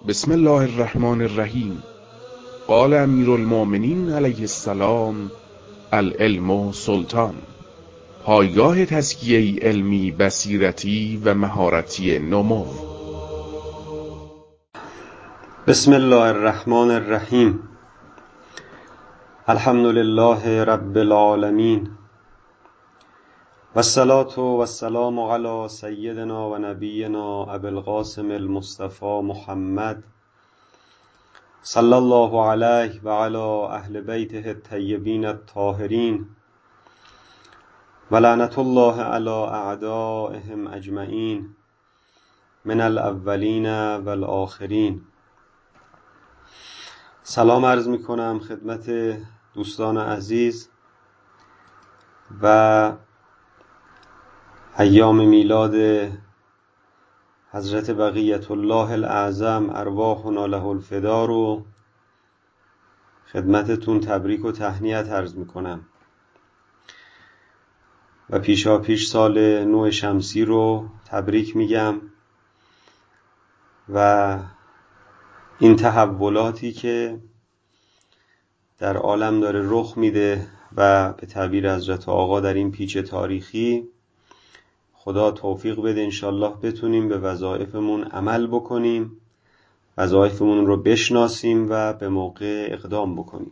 بسم الله الرحمن الرحیم. قال امیر المؤمنین علیه السلام: العلم سلطان. پایگاه تزکیه علمی، بصیرتی و مهارتی نمو. بسم الله الرحمن الرحیم. الحمد لله رب العالمین و الصلاة و السلام علی سیدنا و نبینا ابی القاسم المصطفى محمد صلی الله علیه و علی اهل بیته الطیبین الطاهرین و لعنت الله علی اعدائهم اجمعین من الاولین و الاخرین. سلام عرض می کنم خدمت دوستان عزیز و ایام میلاد حضرت بقیت الله الاعظم ارواحنا له الفدا رو خدمتتون تبریک و تهنیت عرض می کنم و پیشا پیش سال نو شمسی رو تبریک میگم و این تحولاتی که در عالم داره رخ میده و به تعبیر حضرت آقا در این پیچ تاریخی خدا توفیق بده انشالله بتونیم به وظایفمون عمل بکنیم، وظایفمون رو بشناسیم و به موقع اقدام بکنیم.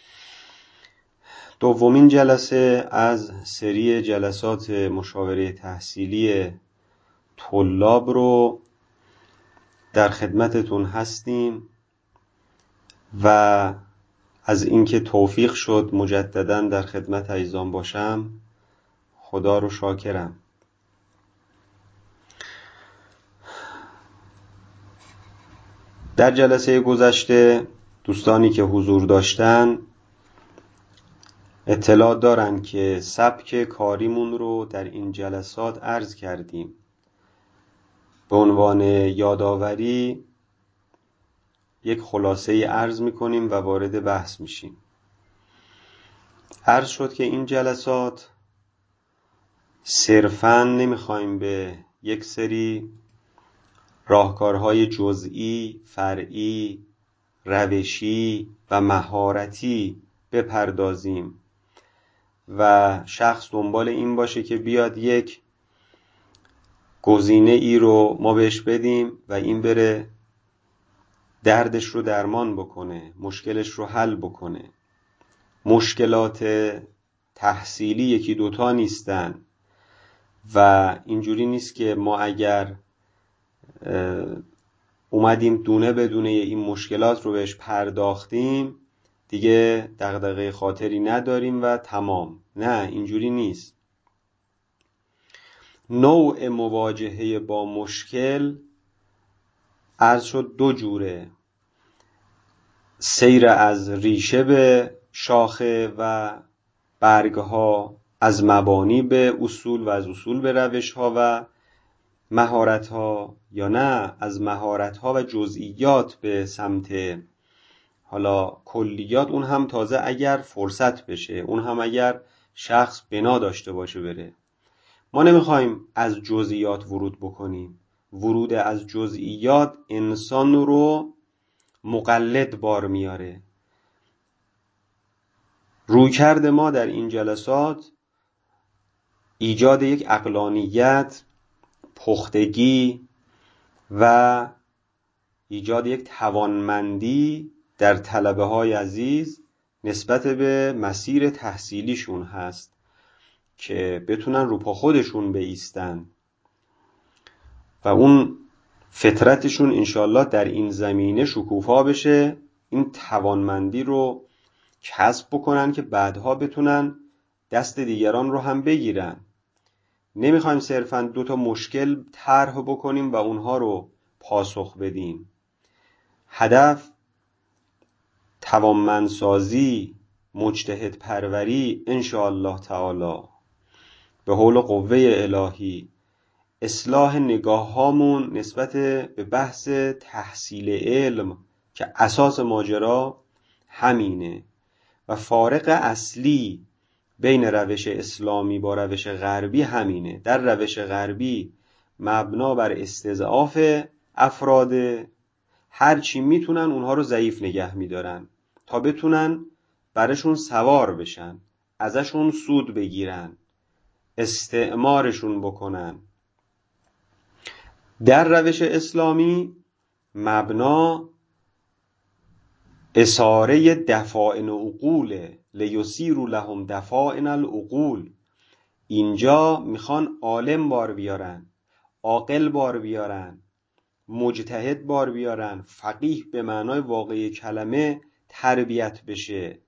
دومین جلسه از سری جلسات مشاوره تحصیلی طلاب رو در خدمتتون هستیم و از اینکه توفیق شد مجددا در خدمت عزیزان باشم خدا رو شاکرم. در جلسه گذشته دوستانی که حضور داشتن اطلاع دارن که سبک کاریمون رو در این جلسات عرض کردیم. به عنوان یادآوری یک خلاصه عرض میکنیم و وارد بحث میشیم. عرض شد که این جلسات صرفاً نمیخوایم به یک سری راهکارهای جزئی، فرعی، روشی و مهارتی بپردازیم و شخص دنبال این باشه که بیاد یک گزینه ای رو ما بهش بدیم و این بره دردش رو درمان بکنه، مشکلش رو حل بکنه. مشکلات تحصیلی یکی دوتا نیستن و اینجوری نیست که ما اگر اومدیم دونه بدونه این مشکلات رو بهش پرداختیم دیگه دغدغه خاطری نداریم و تمام. نه، اینجوری نیست. نوع مواجهه با مشکل عرض شد دو جوره: سیر از ریشه به شاخه و برگها، از مبانی به اصول و از اصول به روشها و مهارتها، یا نه از مهارتها و جزئیات به سمت حالا کلیات، اون هم تازه اگر فرصت بشه، اون هم اگر شخص بنا داشته باشه بره. ما نمیخوایم از جزئیات ورود بکنیم. ورود از جزئیات انسان رو مقلد بار میاره. رویکرد ما در این جلسات ایجاد یک عقلانیت، پختگی و ایجاد یک توانمندی در طلبه های عزیز نسبت به مسیر تحصیلیشون هست که بتونن رو پا خودشون بایستن و اون فطرتشون انشالله در این زمینه شکوفا بشه، این توانمندی رو کسب بکنن که بعدها بتونن دست دیگران رو هم بگیرن. نمیخوایم صرفاً دو تا مشکل طرح بکنیم و اونها رو پاسخ بدیم. هدف توانمندسازی، مجتهد پروری انشاءالله تعالی به حول قوه الهی، اصلاح نگاه هامون نسبت به بحث تحصیل علم که اساس ماجرا همینه و فارق اصلی بین روش اسلامی با روش غربی همینه. در روش غربی مبنا بر استضعاف افراد، هر چی میتونن اونها رو ضعیف نگه میدارن تا بتونن برشون سوار بشن، ازشون سود بگیرن، استعمارشون بکنن. در روش اسلامی مبنا اساره دفائن عقول لیسیروا لهم دفائن العقول. اینجا میخوان عالم بار بیارن، عاقل بار بیارن، مجتهد بار بیارن، فقیه به معنای واقعی کلمه تربیت بشه.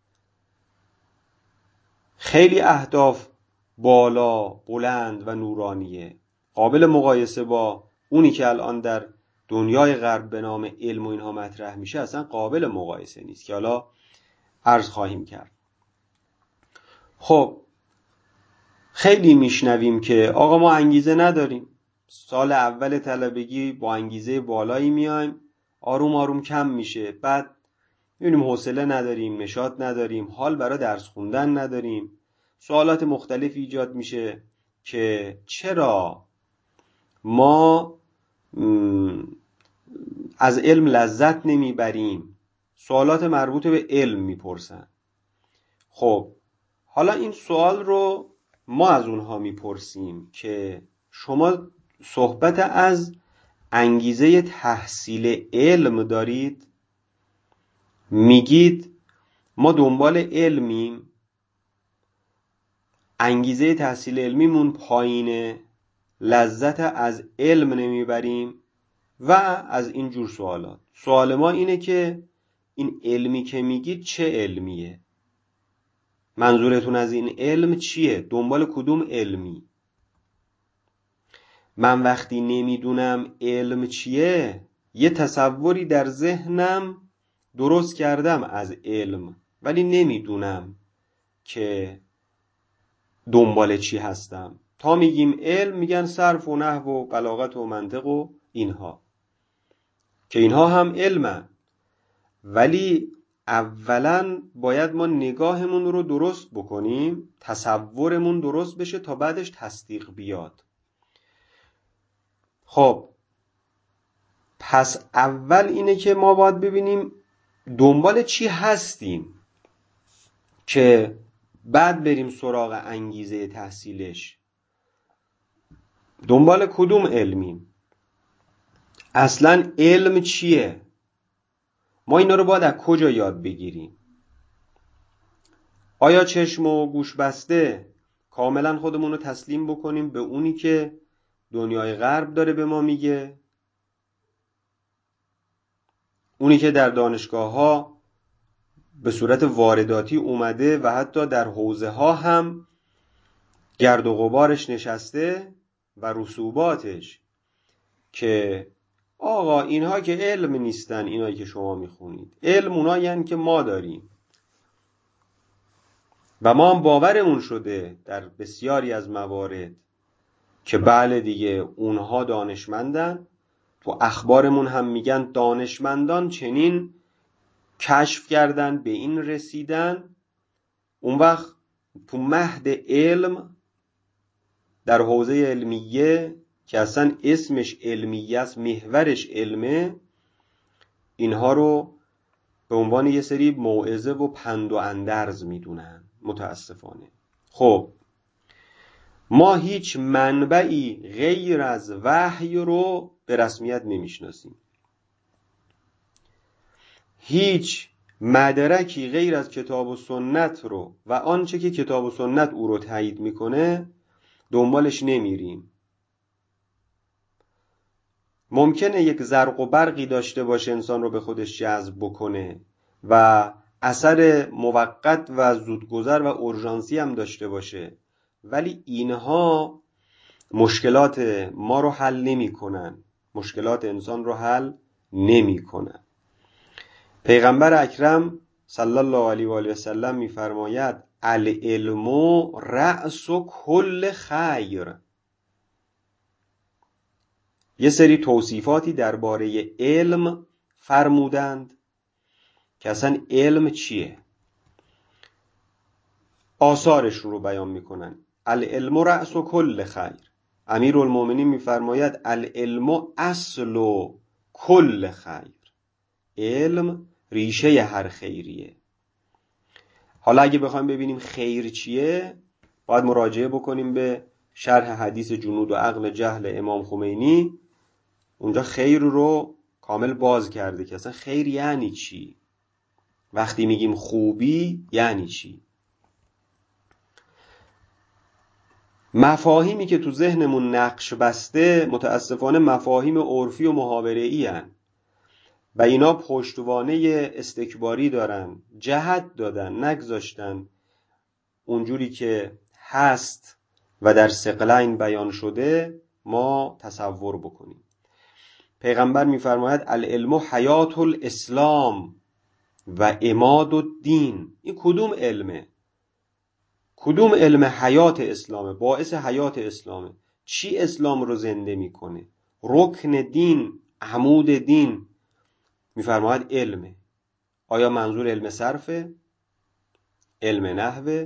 خیلی اهداف بالا، بلند و نورانیه، قابل مقایسه با اونی که الان در دنیای غرب به نام علم و اینها مطرح میشه اصلا قابل مقایسه نیست که حالا عرض خواهیم کرد. خب خیلی میشنویم که آقا ما انگیزه نداریم، سال اول طلبگی با انگیزه بالایی میایم، آروم آروم کم میشه، بعد میبینیم حوصله نداریم، نشاط نداریم، حال برای درس خوندن نداریم. سوالات مختلف ایجاد میشه که چرا ما از علم لذت نمیبریم. سوالات مربوط به علم میپرسن. خب حالا این سوال رو ما از اونها میپرسیم که شما صحبت از انگیزه تحصیل علم دارید، میگید ما دنبال علمیم، انگیزه تحصیل علمیمون پایینه، لذت از علم نمیبریم و از این جور سوالات. سوال ما اینه که این علمی که میگید چه علمیه؟ منظورتون از این علم چیه؟ دنبال کدوم علمی؟ من وقتی نمیدونم علم چیه یه تصوری در ذهنم درست کردم از علم، ولی نمیدونم که دنبال چی هستم. تا میگیم علم میگن صرف و نحو و بلاغت و منطق و اینها، که اینها هم علمن، ولی اولا باید ما نگاهمون رو درست بکنیم، تصورمون درست بشه تا بعدش تصدیق بیاد. خب پس اول اینه که ما باید ببینیم دنبال چی هستیم که بعد بریم سراغ انگیزه تحصیلش. دنبال کدوم علمیم؟ اصلا علم چیه؟ ما اینا رو باید از کجا یاد بگیریم؟ آیا چشم و گوش بسته کاملا خودمون رو تسلیم بکنیم به اونی که دنیای غرب داره به ما میگه، اونی که در دانشگاه ها به صورت وارداتی اومده و حتی در حوزه ها هم گرد و غبارش نشسته و رسوباتش، که آقا اینها که علم نیستن، اینایی که شما میخونید علم اونایی هن که ما داریم و ما هم باورمون شده در بسیاری از موارد که بله دیگه اونها دانشمندن. تو اخبارمون هم میگن دانشمندان چنین کشف کردن، به این رسیدن. اون وقت تو مهد علم در حوزه علمیه که اصلا اسمش علمیه است، محورش علمه، اینها رو به عنوان یه سری موعظه و پند و اندرز میدونن متاسفانه. خب ما هیچ منبعی غیر از وحی رو به رسمیت نمیشناسیم، هیچ مدرکی غیر از کتاب و سنت رو و آنچه که کتاب و سنت او رو تایید میکنه دنبالش نمیریم. ممکنه یک زرق و برقی داشته باشه انسان رو به خودش جذب بکنه و اثر موقت و زودگذر و اورژانسی هم داشته باشه، ولی اینها مشکلات ما رو حل نمی کنن، مشکلات انسان رو حل نمی کنن. پیغمبر اکرم صلی الله علیه و آله و سلم می‌فرماید العلم رأس کل خیر. یه سری توصیفاتی درباره علم فرمودند که اصلا علم چیه، آثارش رو بیان میکنن. العلم رأس کل خیر. امیرالمومنین میفرماید العلم اصل کل خیر. علم ریشه هر خیریه. حالا اگه بخوایم ببینیم خیر چیه، باید مراجعه بکنیم به شرح حدیث جنود و عقل جهل امام خمینی. اونجا خیر رو کامل باز کرده که اصلا خیر یعنی چی، وقتی میگیم خوبی یعنی چی. مفاهیمی که تو ذهنمون نقش بسته متاسفانه مفاهیم عرفی و محاوره‌ای هن و اینا پشتوانه استکباری دارن، جهت دادن، نگذاشتن اونجوری که هست و در ثقلین بیان شده ما تصور بکنیم. پیغمبر میفرماید العلم حیات الاسلام و عماد الدین. این کدوم علمه؟ کدوم علم حیات اسلامه، باعث حیات اسلامه؟ چی اسلام رو زنده میکنه؟ رکن دین، عمود دین. میفرماید علمه. آیا منظور علم صرفه؟ علم نحوه؟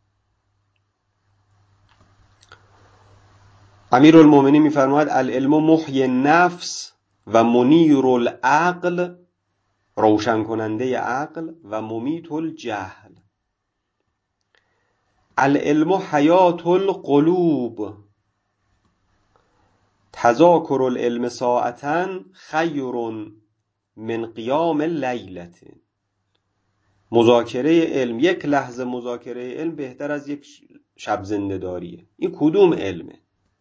امیرالمومنین میفرماید العلم محی النفس و منیر العقل، روشن کننده عقل، و ممیت الجهل. العلم حیات القلوب، تذاکر العلم ساعتا خیر من قیام لیلة. مذاکره علم، یک لحظه مذاکره علم بهتر از یک شب زنده داریه. این کدوم علمه؟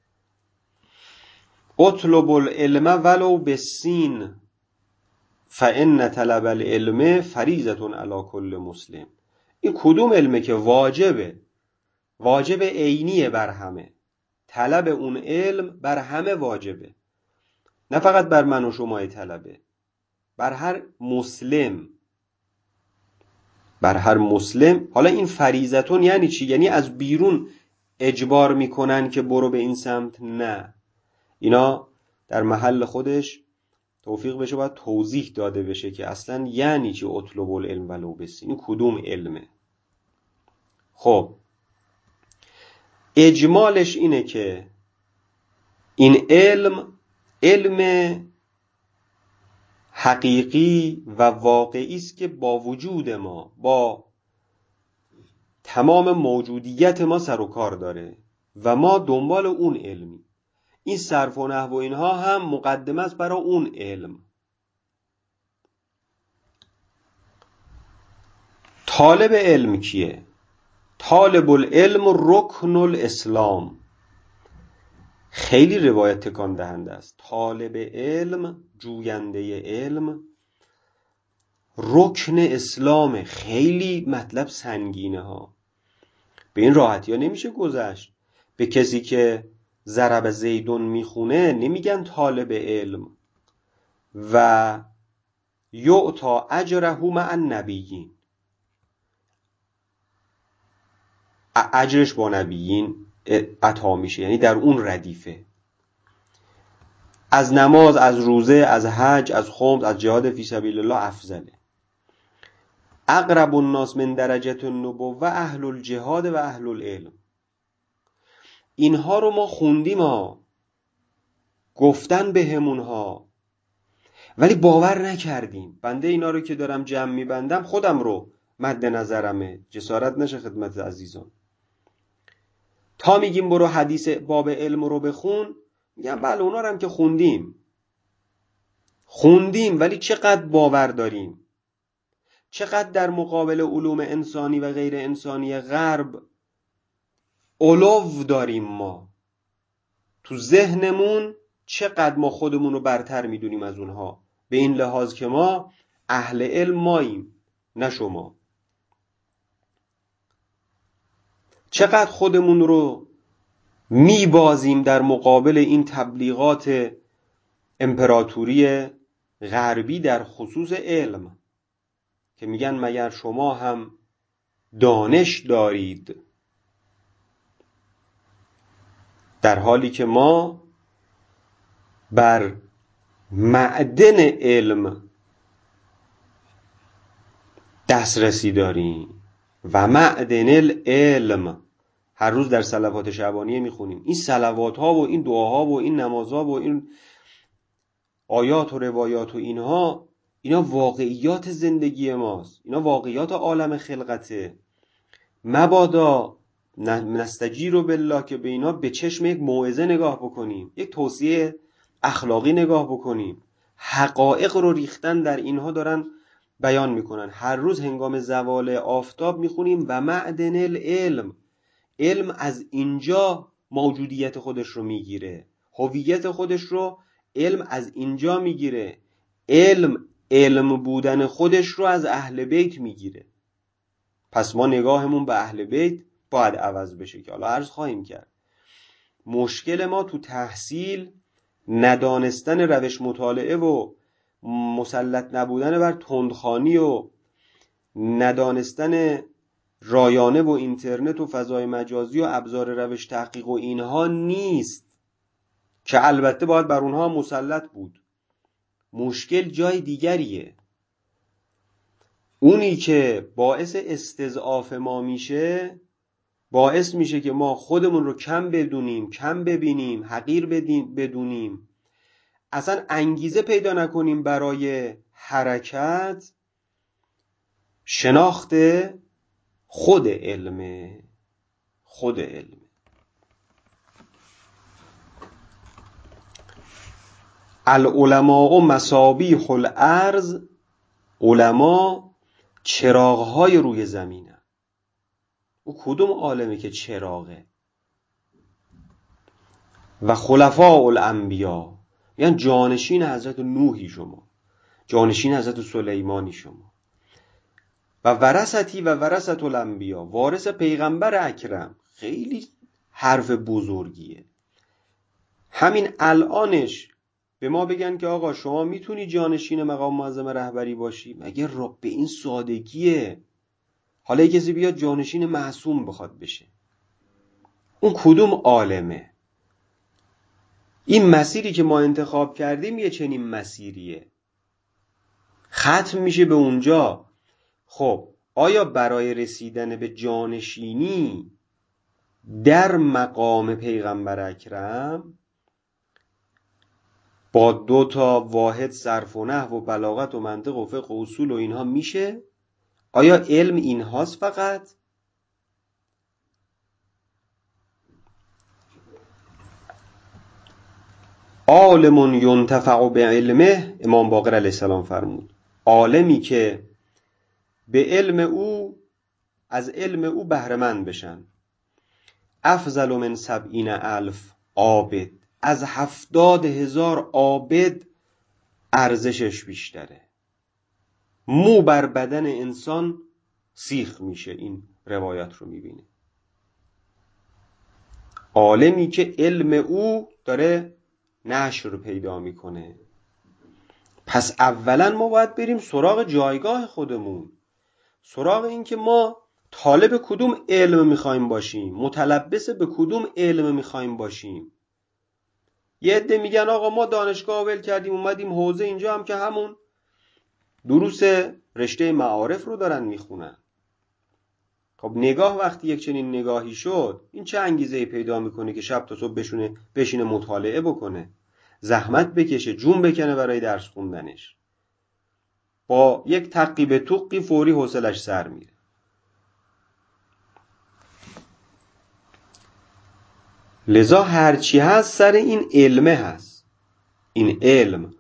اطلب العلم ولو بالسین فان طلب العلم فریضة علی کل مسلم. این کدوم علمه که واجب عینیه بر همه؟ طلب اون علم بر همه واجبه، نه فقط بر من و شما طلبه، بر هر مسلم، بر هر مسلم. حالا این فریضتون یعنی چی؟ یعنی از بیرون اجبار میکنن که برو به این سمت؟ نه، اینا در محل خودش توفیق بشه، باید توضیح داده بشه که اصلا یعنی چی اطلب العلم ولو بالسین. این کدوم علمه؟ خب اجمالش اینه که این علم حقیقی و واقعی است که با وجود ما، با تمام موجودیت ما سر و کار داره و ما دنبال اون علمی. این صرف و نحو و اینها هم مقدمه است برای اون علم. طالب علم کیه؟ طالب العلم رکن الاسلام. خیلی روایت تکان دهنده است. طالب علم، جوینده علم، رکن اسلام. خیلی مطلب سنگینه ها، به این راحتی ها نمیشه گذشت. به کسی که ضرب زیدون میخونه نمیگن طالب علم. و یعطا اجره مع النبیین، اجرش با نبیین عطا میشه، یعنی در اون ردیفه. از نماز، از روزه، از حج، از خمس، از جهاد فی سبیل الله افضله. اقرب الناس من درجة النبوة اهل الجهاد و اهل العلم. اینها رو ما خوندیم ها، گفتن بهمون ها، ولی باور نکردیم. بنده اینا رو که دارم جمع میبندم خودم رو مد نظرمه، جسارت نشه خدمت عزیزان. تا میگیم برو حدیث باب علم رو بخون، میگم بله اونا رو هم که خوندیم، ولی چقدر باور داریم؟ چقدر در مقابل علوم انسانی و غیر انسانی غرب علو داریم ما تو ذهنمون؟ چقدر ما خودمون رو برتر میدونیم از اونها، به این لحاظ که ما اهل علم ماییم نه شما. چقدر خودمون رو میبازیم در مقابل این تبلیغات امپراتوری غربی در خصوص علم که میگن مگر شما هم دانش دارید، در حالی که ما بر معدن علم دسترسی داریم. و معدن العلم هر روز در صلوات شعبانیه میخونیم. این صلوات ها و این دعاها و این نمازها و این آیات و روایات و اینها اینا واقعیات زندگی ماست، اینا واقعیات عالم خلقته. مبادا نستجیر بالله که به اینا به چشم یک موعظه نگاه بکنیم، یک توصیه اخلاقی نگاه بکنیم. حقایق رو ریختن در اینها دارن بیان میکنن. هر روز هنگام زوال آفتاب میخونیم و معدن العلم، علم از اینجا موجودیت خودش رو میگیره، هویت خودش رو علم از اینجا میگیره. علم بودن خودش رو از اهل بیت میگیره. پس ما نگاهمون به اهل بیت باید عوض بشه که حالا عرض خواهیم کرد. مشکل ما تو تحصیل ندانستن روش مطالعه و مسلط نبودن بر تندخوانی و ندانستن رایانه و اینترنت و فضای مجازی و ابزار روش تحقیق و اینها نیست که البته باید بر اونها مسلط بود. مشکل جای دیگریه. اونی که باعث استضعاف ما میشه، باعث میشه که ما خودمون رو کم بدونیم، کم ببینیم، حقیر بدونیم، اصلا انگیزه پیدا نکنیم برای حرکت. شناخت خود علمه. العلماء مصابیح الارض، علما چراغ‌های روی زمینه. او کدوم عالمه که چراغه؟ و خلفاء الانبیا، یعنی جانشین حضرت نوحی شما، جانشین حضرت سلیمانی شما. و ورثتی و ورثت الانبیا، وارث پیغمبر اکرم. خیلی حرف بزرگیه. همین الانش به ما بگن که آقا شما میتونی جانشین مقام معظم رهبری باشی، مگه به این سادگیه؟ حالا کسی بیاد جانشین معصوم بخواد بشه، اون کدوم عالمه؟ این مسیری که ما انتخاب کردیم یه چنین مسیریه، ختم میشه به اونجا. خب آیا برای رسیدن به جانشینی در مقام پیغمبر اکرم با 2 واحد صرف و نحو و بلاغت و منطق و فقه و اصول و اینها میشه؟ آیا علم اینهاست فقط؟ عالم ینتفع به علمه، امام باقر علیه السلام فرمود، عالمی که به علم او، از علم او بهره مند بشن، افضل من 70,000 عابد، از 70,000 عابد ارزشش بیشتره. مو بر بدن انسان سیخ میشه. این روایت رو میبینه. عالمی که علم او داره نشر پیدا میکنه. پس اولا ما باید بریم سراغ جایگاه خودمون، سراغ این که ما طالب کدوم علم میخوایم باشیم، متلبس به کدوم علم میخوایم باشیم. یه عده میگن آقا ما دانشگاه ول کردیم اومدیم حوزه اینجا هم که همون دروس رشته معارف رو دارن میخونن. خب نگاه وقتی یک چنین نگاهی شد، این چه انگیزه‌ای پیدا میکنه که شب تا صبح بشینه مطالعه بکنه، زحمت بکشه، جون بکنه برای درس خوندنش؟ با یک تقی به توقی فوری حوصلش سر میره. لذا هرچی هست سر این علمه هست. این علم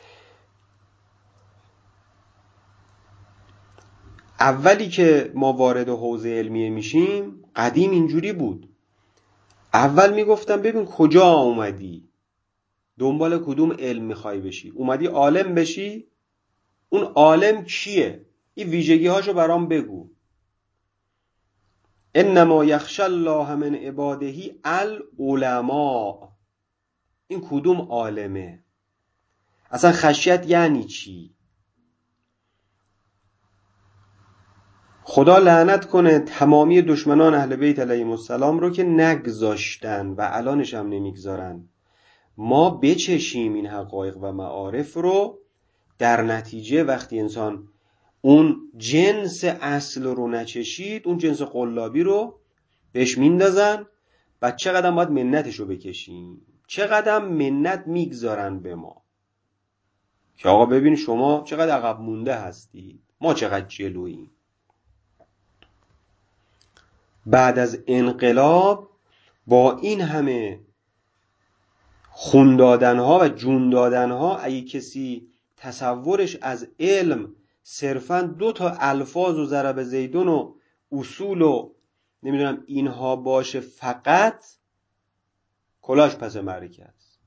اولی که ما وارد حوزه علمیه میشیم، قدیم اینجوری بود. اول میگفتم ببین کجا اومدی، دنبال کدوم علم میخوای بشی. اومدی عالم بشی، اون عالم کیه؟ این ویژگی هاشو برام بگو. انما یخشی الله من عباده العلماء. این کدوم عالمه؟ اصلا خشیت یعنی چی؟ خدا لعنت کنه تمامی دشمنان اهل بیت علیهم السلام رو که نگذاشتن و الانش هم نمیگذارن ما بچشیم این حقایق و معارف رو. در نتیجه وقتی انسان اون جنس اصل رو نچشید، اون جنس قلابی رو بهش میندازن و چقدر باید منتشو بکشیم، چقدر منت میگذارن به ما. که آقا ببین شما چقدر عقب مونده هستید، ما چقدر جلوییم. بعد از انقلاب با این همه خون دادنها و جون دادنها، اگه کسی تصورش از علم صرفاً 2 الفاظ و ضرب زیدون و اصول و نمیدونم اینها باشه فقط، کلاش پس معرکه است.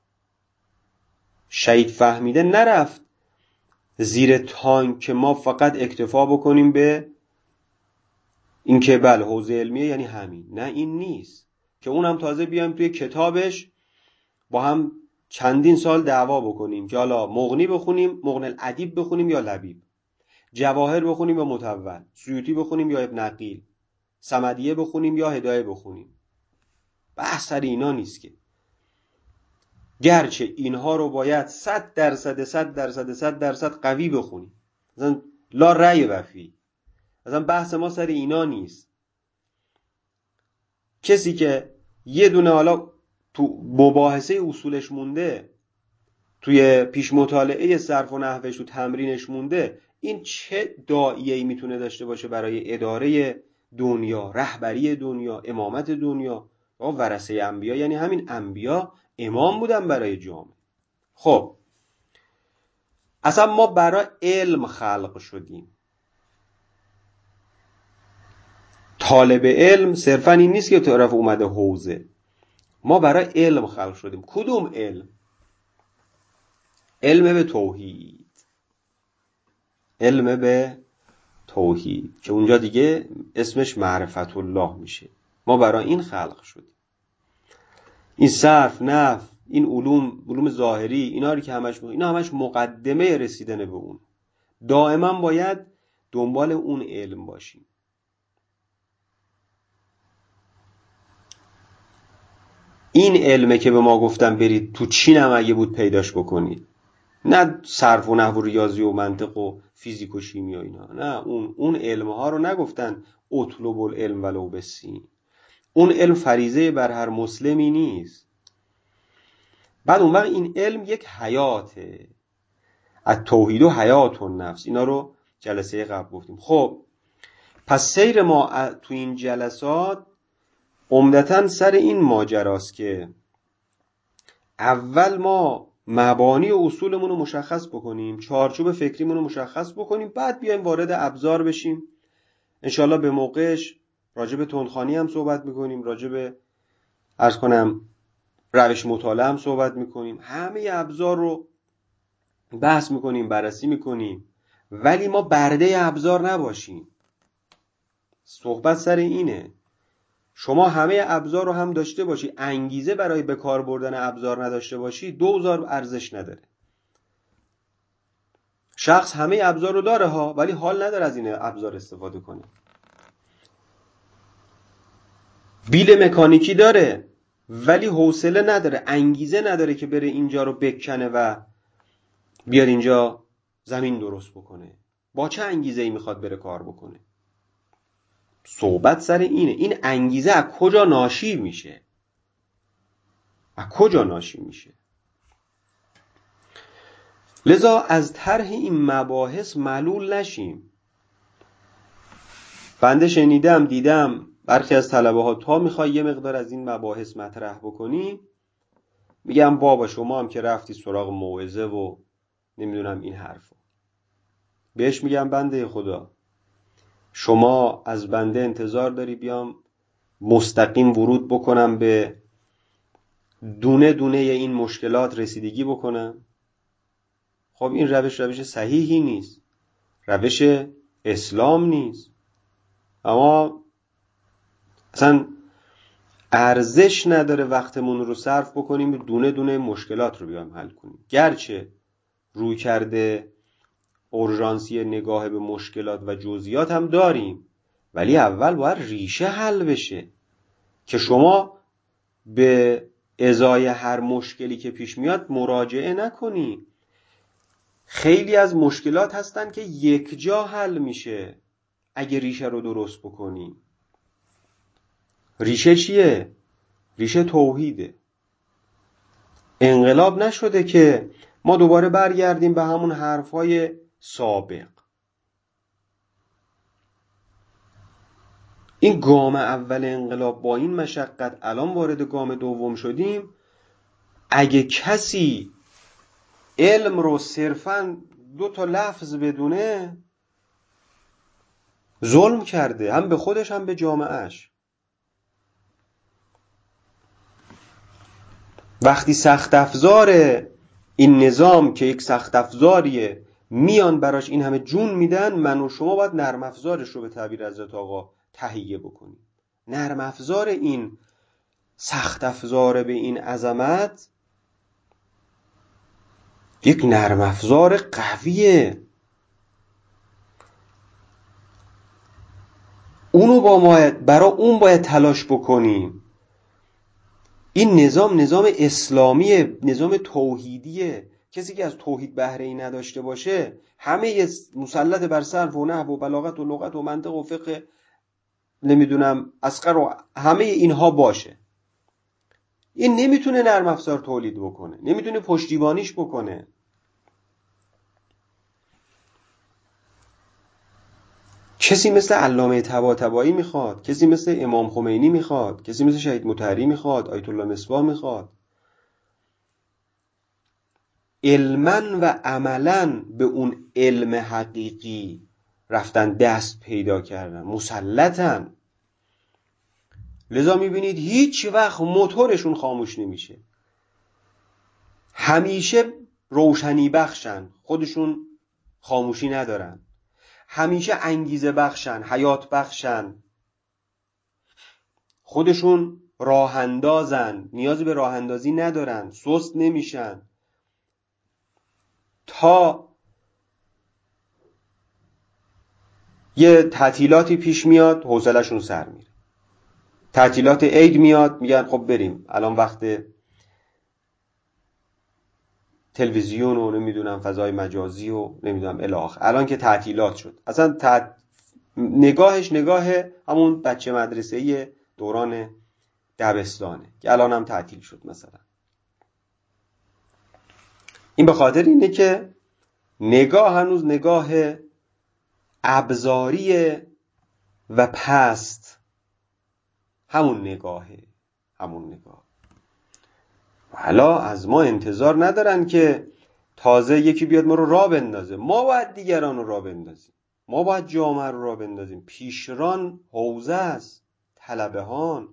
شهید فهمیده نرفت زیر تانک که ما فقط اکتفا بکنیم به این که بله حوزه علمیه یعنی همین. نه این نیست که اونم تازه بیایم توی کتابش با هم چندین سال دعوا بکنیم که حالا مغنی بخونیم، مغن الادیب بخونیم یا لبیب، جواهر بخونیم یا متول، سیوطی بخونیم یا ابن عقیل، صمدیه بخونیم یا هدایه بخونیم. بحث سر اینا نیست که. گرچه اینها رو باید 100% قوی بخونیم، مثلا لا رأی وفی، مثلا بحث ما سر اینا نیست. کسی که یه دونه حالا تو مباحثه اصولش مونده، توی پیش مطالعه صرف و نحوش و تمرینش مونده، این چه داعیه‌ای میتونه داشته باشه برای اداره دنیا، رهبری دنیا، امامت دنیا؟ ورثه انبیا یعنی همین انبیا امام بودن برای جامعه. خب اصلا ما برای علم خلق شدیم. طالب علم صرفا این نیست که طرف اومده حوزه، ما برای علم خلق شدیم. کدوم علم؟ علم به توحید، علم به توحید که اونجا دیگه اسمش معرفت الله میشه. ما برای این خلق شدیم. این صرف، نحو، این علوم ظاهری، اینا رو که همش مقدمه رسیدن به اون. دائما باید دنبال اون علم باشیم. این علمه که به ما گفتن برید تو چین هم اگه بود پیداش بکنید، نه صرف و نحو و ریاضی و منطق و فیزیک و شیمی و اینا. نه، اون علمها رو نگفتن اطلب العلم ولو بالسین. اون علم فریضه بر هر مسلمی نیست. بعد اون وقت این علم یک حیاته، التوحید و حیات النفس. اینا رو جلسه قبل گفتیم. خب پس سیر ما تو این جلسات عمدتاً سر این ماجراست که اول ما مبانی و اصولمون رو مشخص بکنیم، چارچوب فکریمون رو مشخص بکنیم، بعد بیایم وارد ابزار بشیم. انشالله به موقعش راجع به تندخوانی هم صحبت میکنیم، راجع به عرض کنم روش مطالعه هم صحبت میکنیم. همه ابزار رو بحث میکنیم، بررسی میکنیم، ولی ما برده ابزار نباشیم. صحبت سر اینه. شما همه ابزار رو هم داشته باشی، انگیزه برای به کار بردن ابزار نداشته باشی، 2000 ارزش نداره. شخص همه ابزار رو داره ها، ولی حال نداره از این ابزار استفاده کنه. بیل مکانیکی داره ولی حوصله نداره، انگیزه نداره که بره اینجا رو بکنه و بیاد اینجا زمین درست بکنه. با چه انگیزه‌ای میخواد بره کار بکنه؟ صحبت سر اینه. این انگیزه از کجا ناشی میشه؟ لذا از طرح این مباحث معلول نشیم. بنده شنیدم، دیدم برخی از طلبه ها تا میخوای یه مقدار از این مباحث مطرح بکنی، میگم بابا شما هم که رفتی سراغ موعظه و نمیدونم این حرفا. بهش میگم بنده خدا، شما از بنده انتظار داری بیام مستقیم ورود بکنم به دونه دونه این مشکلات رسیدگی بکنم؟ خب این روش صحیحی نیست، روش اسلام نیست. اما اصلا ارزش نداره وقتمون رو صرف بکنیم به دونه دونه مشکلات رو بیام حل کنیم. گرچه روی کرده اورژانسی نگاه به مشکلات و جزئیات هم داریم، ولی اول باید ریشه حل بشه که شما به ازای هر مشکلی که پیش میاد مراجعه نکنی. خیلی از مشکلات هستن که یک جا حل میشه اگه ریشه رو درست بکنی. ریشه چیه؟ ریشه توحیده. انقلاب نشده که ما دوباره برگردیم به همون حرفای سابق. این گام اول انقلاب با این مشقت، الان وارد گام دوم شدیم. اگه کسی علم رو صرفاً 2 لفظ بدونه، ظلم کرده، هم به خودش هم به جامعهش. وقتی سخت افزار این نظام که یک سخت افزاریه میان براش این همه جون میدن، من و شما باید نرم افزارش رو به تعبیر حضرت آقا تهیه بکنیم. نرم افزار این سخت افزار به این عظمت یک نرم افزار قویه. برای اون باید تلاش بکنیم. این نظام اسلامیه، نظام توحیدیه. کسی که از توحید بهره ای نداشته باشه، همه مسلط بر صرف و نحو و بلاغت و لغت و منطق و فقه، نمیدونم اسقر و همه اینها باشه، این نمیتونه نرم افزار تولید بکنه، نمیتونه پشتیبانیش بکنه. کسی مثل علامه طباطبایی میخواد، کسی مثل امام خمینی میخواد، کسی مثل شهید مطهری میخواد، آیت الله مصباح میخواد. علماً و عملاً به اون علم حقیقی رفتن دست پیدا کردن، مسلطن. لذا میبینید هیچ وقت موتورشون خاموش نمیشه، همیشه روشنی بخشن، خودشون خاموشی ندارن، همیشه انگیزه بخشن، حیات بخشن، خودشون راه اندازن، نیازی به راه اندازی ندارن، سست نمیشن. تا یه تعطیلاتی پیش میاد حوصله‌شون سر میره، تعطیلات عید میاد میگن خب بریم، الان وقت تلویزیون و نمیدونم فضای مجازی و نمیدونم الاخ. الان که تعطیلات شد، اصلا نگاهش نگاه همون بچه مدرسه‌ای دوران دبستانه که الان هم تعطیل شد مثلا. این به خاطر اینه که نگاه هنوز نگاه ابزاریه و پست، همون نگاه. حالا از ما انتظار ندارن که تازه یکی بیاد ما رو راه بندازه، ما باید دیگران رو راه بندازیم، ما باید جامعه رو راه بندازیم. پیشران حوزه است، طلبهان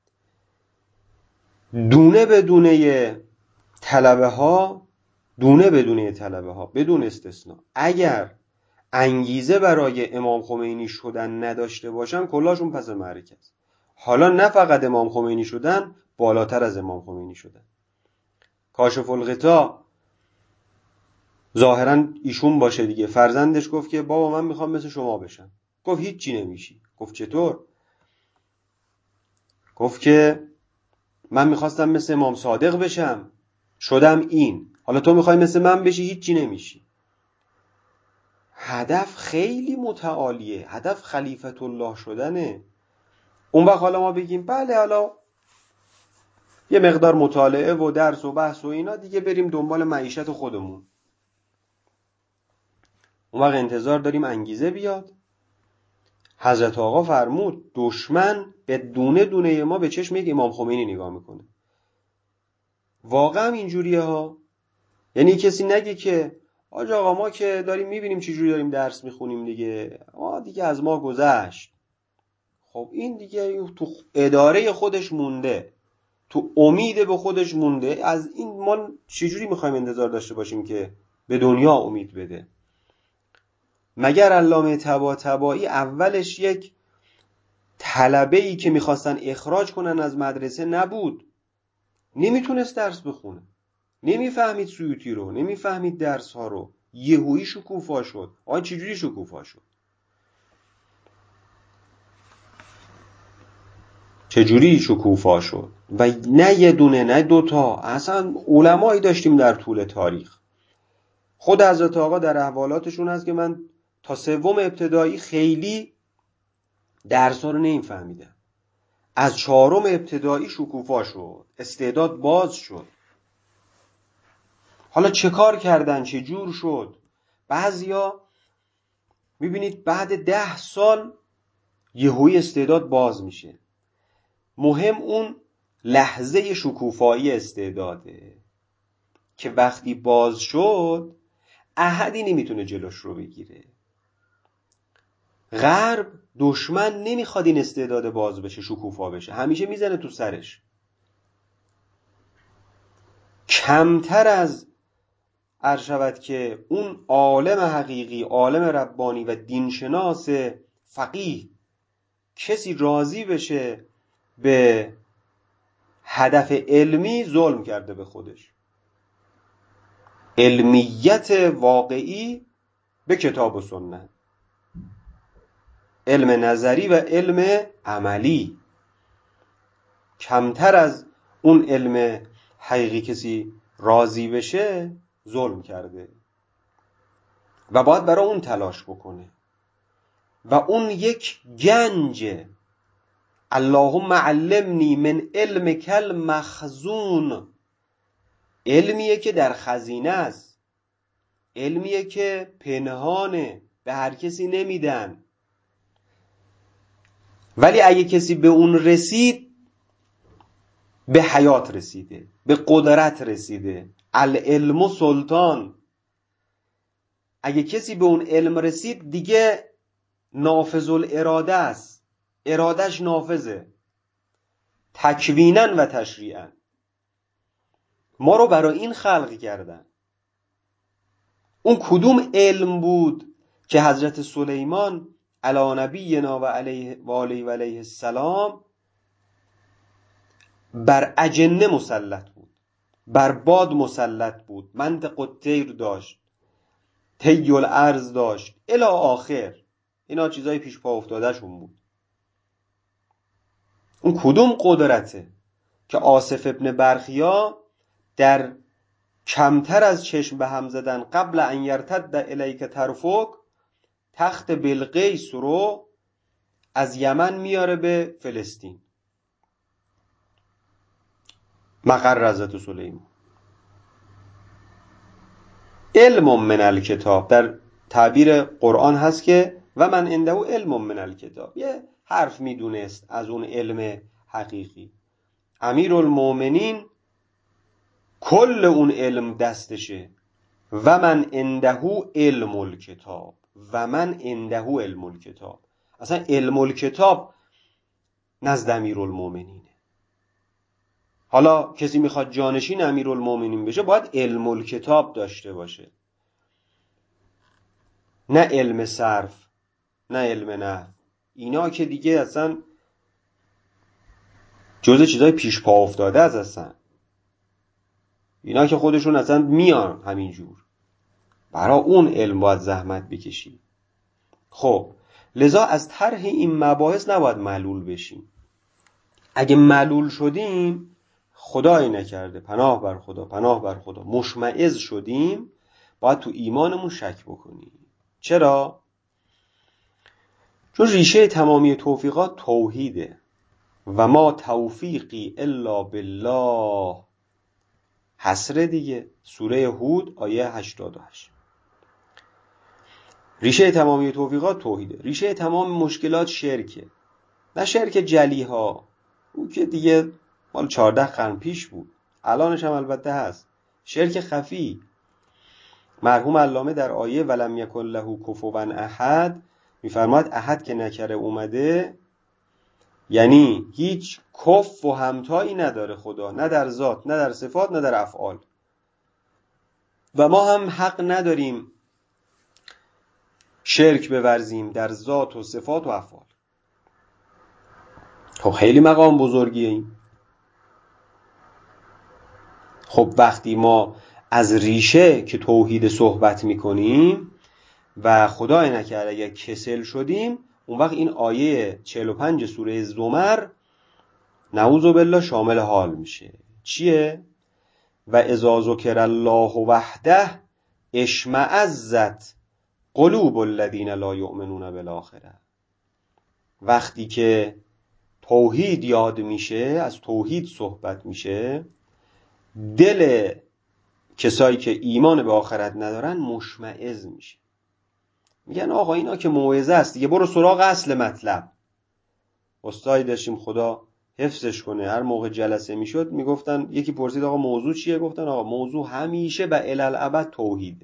دونه بدونه طلبه ها بدون استثناء اگر انگیزه برای امام خمینی شدن نداشته باشن، کلاشون پس معرکه است. حالا نه فقط امام خمینی شدن، بالاتر از امام خمینی شدن. کاشف الغطا ظاهرا ایشون باشه دیگه، فرزندش گفت که بابا من میخوام مثل شما بشم. گفت هیچی نمیشی. گفت چطور؟ گفت که من میخواستم مثل امام صادق بشم، شدم این، حالا تو میخوای مثل من بشی، هیچی نمیشی. هدف خیلی متعالیه، هدف خلیفت الله شدنه. اون وقت حالا ما بگیم بله حالا یه مقدار مطالعه و درس و بحث و اینا دیگه، بریم دنبال معیشت خودمون. اون وقت انتظار داریم انگیزه بیاد. حضرت آقا فرمود دشمن به دونه دونه ما به چشم یک امام خمینی نگاه میکنه. واقعا اینجوریه ها. یعنی کسی نگه که آج آقا ما که داریم میبینیم چی جوری داریم درس میخونیم دیگه، ما دیگه از ما گذشت. خب این دیگه تو اداره خودش مونده، تو امید به خودش مونده. از این ما چجوری میخوایم انتظار داشته باشیم که به دنیا امید بده؟ مگر علامه طباطبایی اولش یک طلبه‌ای که میخواستن اخراج کنن از مدرسه نبود؟ نمیتونست درس بخونه، نمیفهمید سیوطی رو، نمیفهمید درس ها رو، یهویی شکوفا شد. چجوری شکوفا شد؟ و نه یه دونه نه دوتا، اصلا علمایی داشتیم در طول تاریخ. خود حضرت آقا در احوالاتشون هست که من تا 3 ابتدایی خیلی درس ها رو نمیفهمیدم، از 4 ابتدایی شکوفا شد، استعداد باز شد. حالا چه کار کردن، چه جور شد؟ بعضیا میبینید بعد 10 سال یهویی استعداد باز میشه. مهم اون لحظه شکوفایی استعداده که وقتی باز شد احدی نمیتونه جلوش رو بگیره. غرب دشمن نمیخواد این استعداد باز بشه، شکوفا بشه، همیشه میزنه تو سرش. کمتر از عرض شود که اون عالم حقیقی، عالم ربانی و دینشناس فقیه کسی راضی بشه به هدف علمی ظلم کرده به خودش. علمیت واقعی به کتاب و سنت، علم نظری و علم عملی. کمتر از اون علم حقیقی کسی راضی بشه ظلم کرده و باید برای اون تلاش بکنه و اون یک گنج. اللهم علمنی من علمک المخزون، علمیه که در خزینه است، علمیه که پنهانه، به هر کسی نمیدن، ولی اگه کسی به اون رسید به حیات رسیده، به قدرت رسیده. العلم سلطان. اگه کسی به اون علم رسید دیگه نافذ الاراده است، ارادش نافذه، تکویناً و تشریعاً. ما رو برای این خلق کردن. اون کدوم علم بود که حضرت سلیمان علی نبینا و علیه السلام بر اجنه مسلط بود، بر باد مسلط بود، منطق الطیر داشت، طی الارض داشت، الی آخر. اینا چیزای پیش پا افتاده شون بود. اون کدوم قدرته که آصف ابن برخیا در کمتر از چشم به هم زدن قبل ان یرتد الیک طرفک تخت بلقیس رو از یمن میاره به فلسطین، مقر حضرت سلیمان. علم من الکتاب در تعبیر قرآن هست که و من عنده علم من الکتاب، یه حرف میدونست از اون علم حقیقی. امیرالمومنین کل اون علم دستشه. و من عنده علم الکتاب، و من عنده علم الکتاب. اصلا علم الکتاب نزد امیرالمومنینه. حالا کسی میخواد جانشین امیرالمومنین بشه باید علم الکتاب داشته باشه، نه علم صرف، نه علم نحو. اینا که دیگه اصلا جزء چیزای پیش پا افتاده از اصلا. اینا که خودشون اصلا میان همینجور. برای اون علم باید زحمت بکشی. خب لذا از طرح این مباحث نباید معلول بشیم. اگه معلول شدیم، خدای نکرده، پناه بر خدا، پناه بر خدا، مشمئز شدیم، باید تو ایمانمون شک بکنیم. چرا؟ چون ریشه تمامی توفیقات توحیده. و ما توفیقی الا بالله. حسره دیگه، سوره هود آیه 88. ریشه تمامی توفیقات توحیده. ریشه تمام مشکلات شرکه. نه شرک جلی ها، او که دیگه مال 14 قرن پیش بود، الانش هم البته هست. شرک خفی. مرحوم علامه در آیه ولم یکن له کفوا احد میفرماد احد که نکره اومده یعنی هیچ کف و همتایی نداره خدا، نه در ذات، نه در صفات، نه در افعال. و ما هم حق نداریم شرک بورزیم در ذات و صفات و افعال. خب خیلی مقام بزرگیه این. خب وقتی ما از ریشه که توحید صحبت میکنیم و خدای نکرده اگر کسل شدیم، اون وقت این آیه 45 سوره زمر نعوذ بالله شامل حال میشه. چیه؟ و اذا ذکر الله وحده اشمئزت قلوب الذین لا یؤمنون بالآخرة. وقتی که توحید یاد میشه، از توحید صحبت میشه، دل کسایی که ایمان به آخرت ندارن مشمئز میشه، میگن آقا اینا که موعظه است دیگه، برو سراغ اصل مطلب. استادی داشتیم خدا حفظش کنه، هر موقع جلسه میشد میگفتن، یکی پرسید آقا موضوع چیه؟ گفتن آقا موضوع همیشه و الالابد توحید،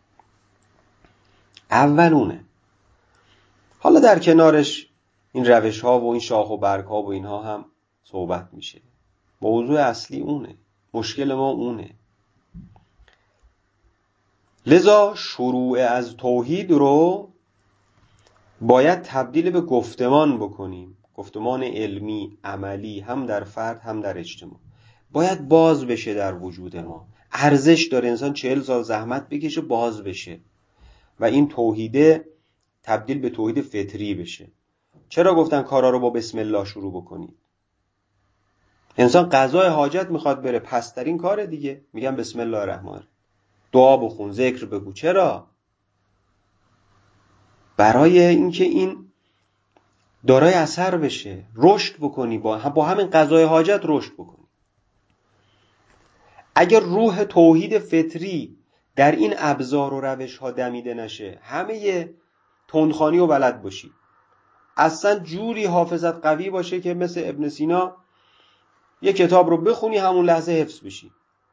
اولونه. حالا در کنارش این روش ها و این شاخ و برگ ها و اینها هم صحبت میشه. موضوع اصلی اونه، مشکل ما اونه. لذا شروع از توحید رو باید تبدیل به گفتمان بکنیم، گفتمان علمی، عملی، هم در فرد هم در اجتماع. باید باز بشه در وجود ما. ارزش داره انسان 40 سال زحمت بکشه باز بشه و این توحیده تبدیل به توحید فطری بشه. چرا گفتن کارا رو با بسم الله شروع بکنید؟ انسان قضای حاجت میخواد بره، پسترین کار دیگه، میگن بسم الله الرحمن الرحیم، دعا بخون، ذکر بگو. چرا؟ برای اینکه این دارای اثر بشه، رشد بکنی، با همین قضای حاجت رشد بکنی. اگر روح توحید فطری در این ابزار و روش ها دمیده نشه، همه تندخوانی رو بلد باشی، اصلا جوری حافظت قوی باشه که مثل ابن سینا یه کتاب رو بخونی همون لحظه حفظ بشی،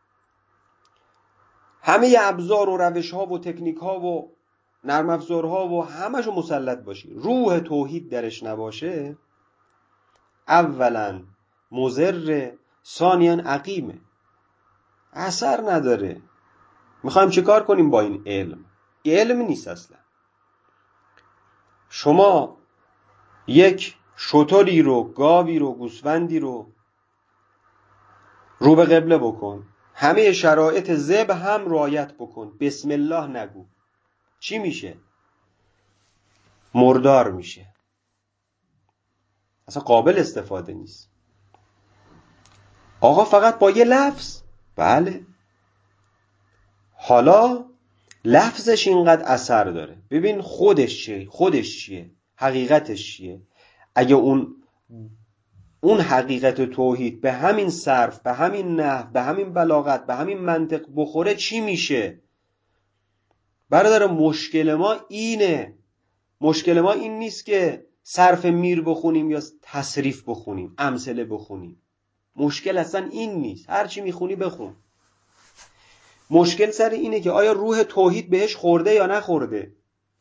همه ابزار و روش ها و تکنیک ها و نرم افزارها و همشو مسلط باشی، روح توحید درش نباشه، اولا مضر، ثانیاً عقیمه، اثر نداره. میخوایم چه کار کنیم با این علم؟ علم نیست اصلا. شما یک شتری رو، گاوی رو، گوسفندی رو رو به قبله بکن، همه شرایط ذبح هم رعایت بکن، بسم الله نگو، چی میشه؟ مردار میشه، اصلا قابل استفاده نیست. آقا فقط با یه لفظ؟ بله. حالا لفظش اینقدر اثر داره، ببین خودش چیه، حقیقتش چیه. اگه اون حقیقت توحید به همین صرف، به همین نحو، به همین بلاغت، به همین منطق بخوره، چی میشه؟ برادر، مشکل ما اینه. مشکل ما این نیست که صرف میر بخونیم یا تصریف بخونیم، امثله بخونیم. مشکل اصلا این نیست، هر چی میخونی بخون. مشکل سر اینه که آیا روح توحید بهش خورده یا نخورده.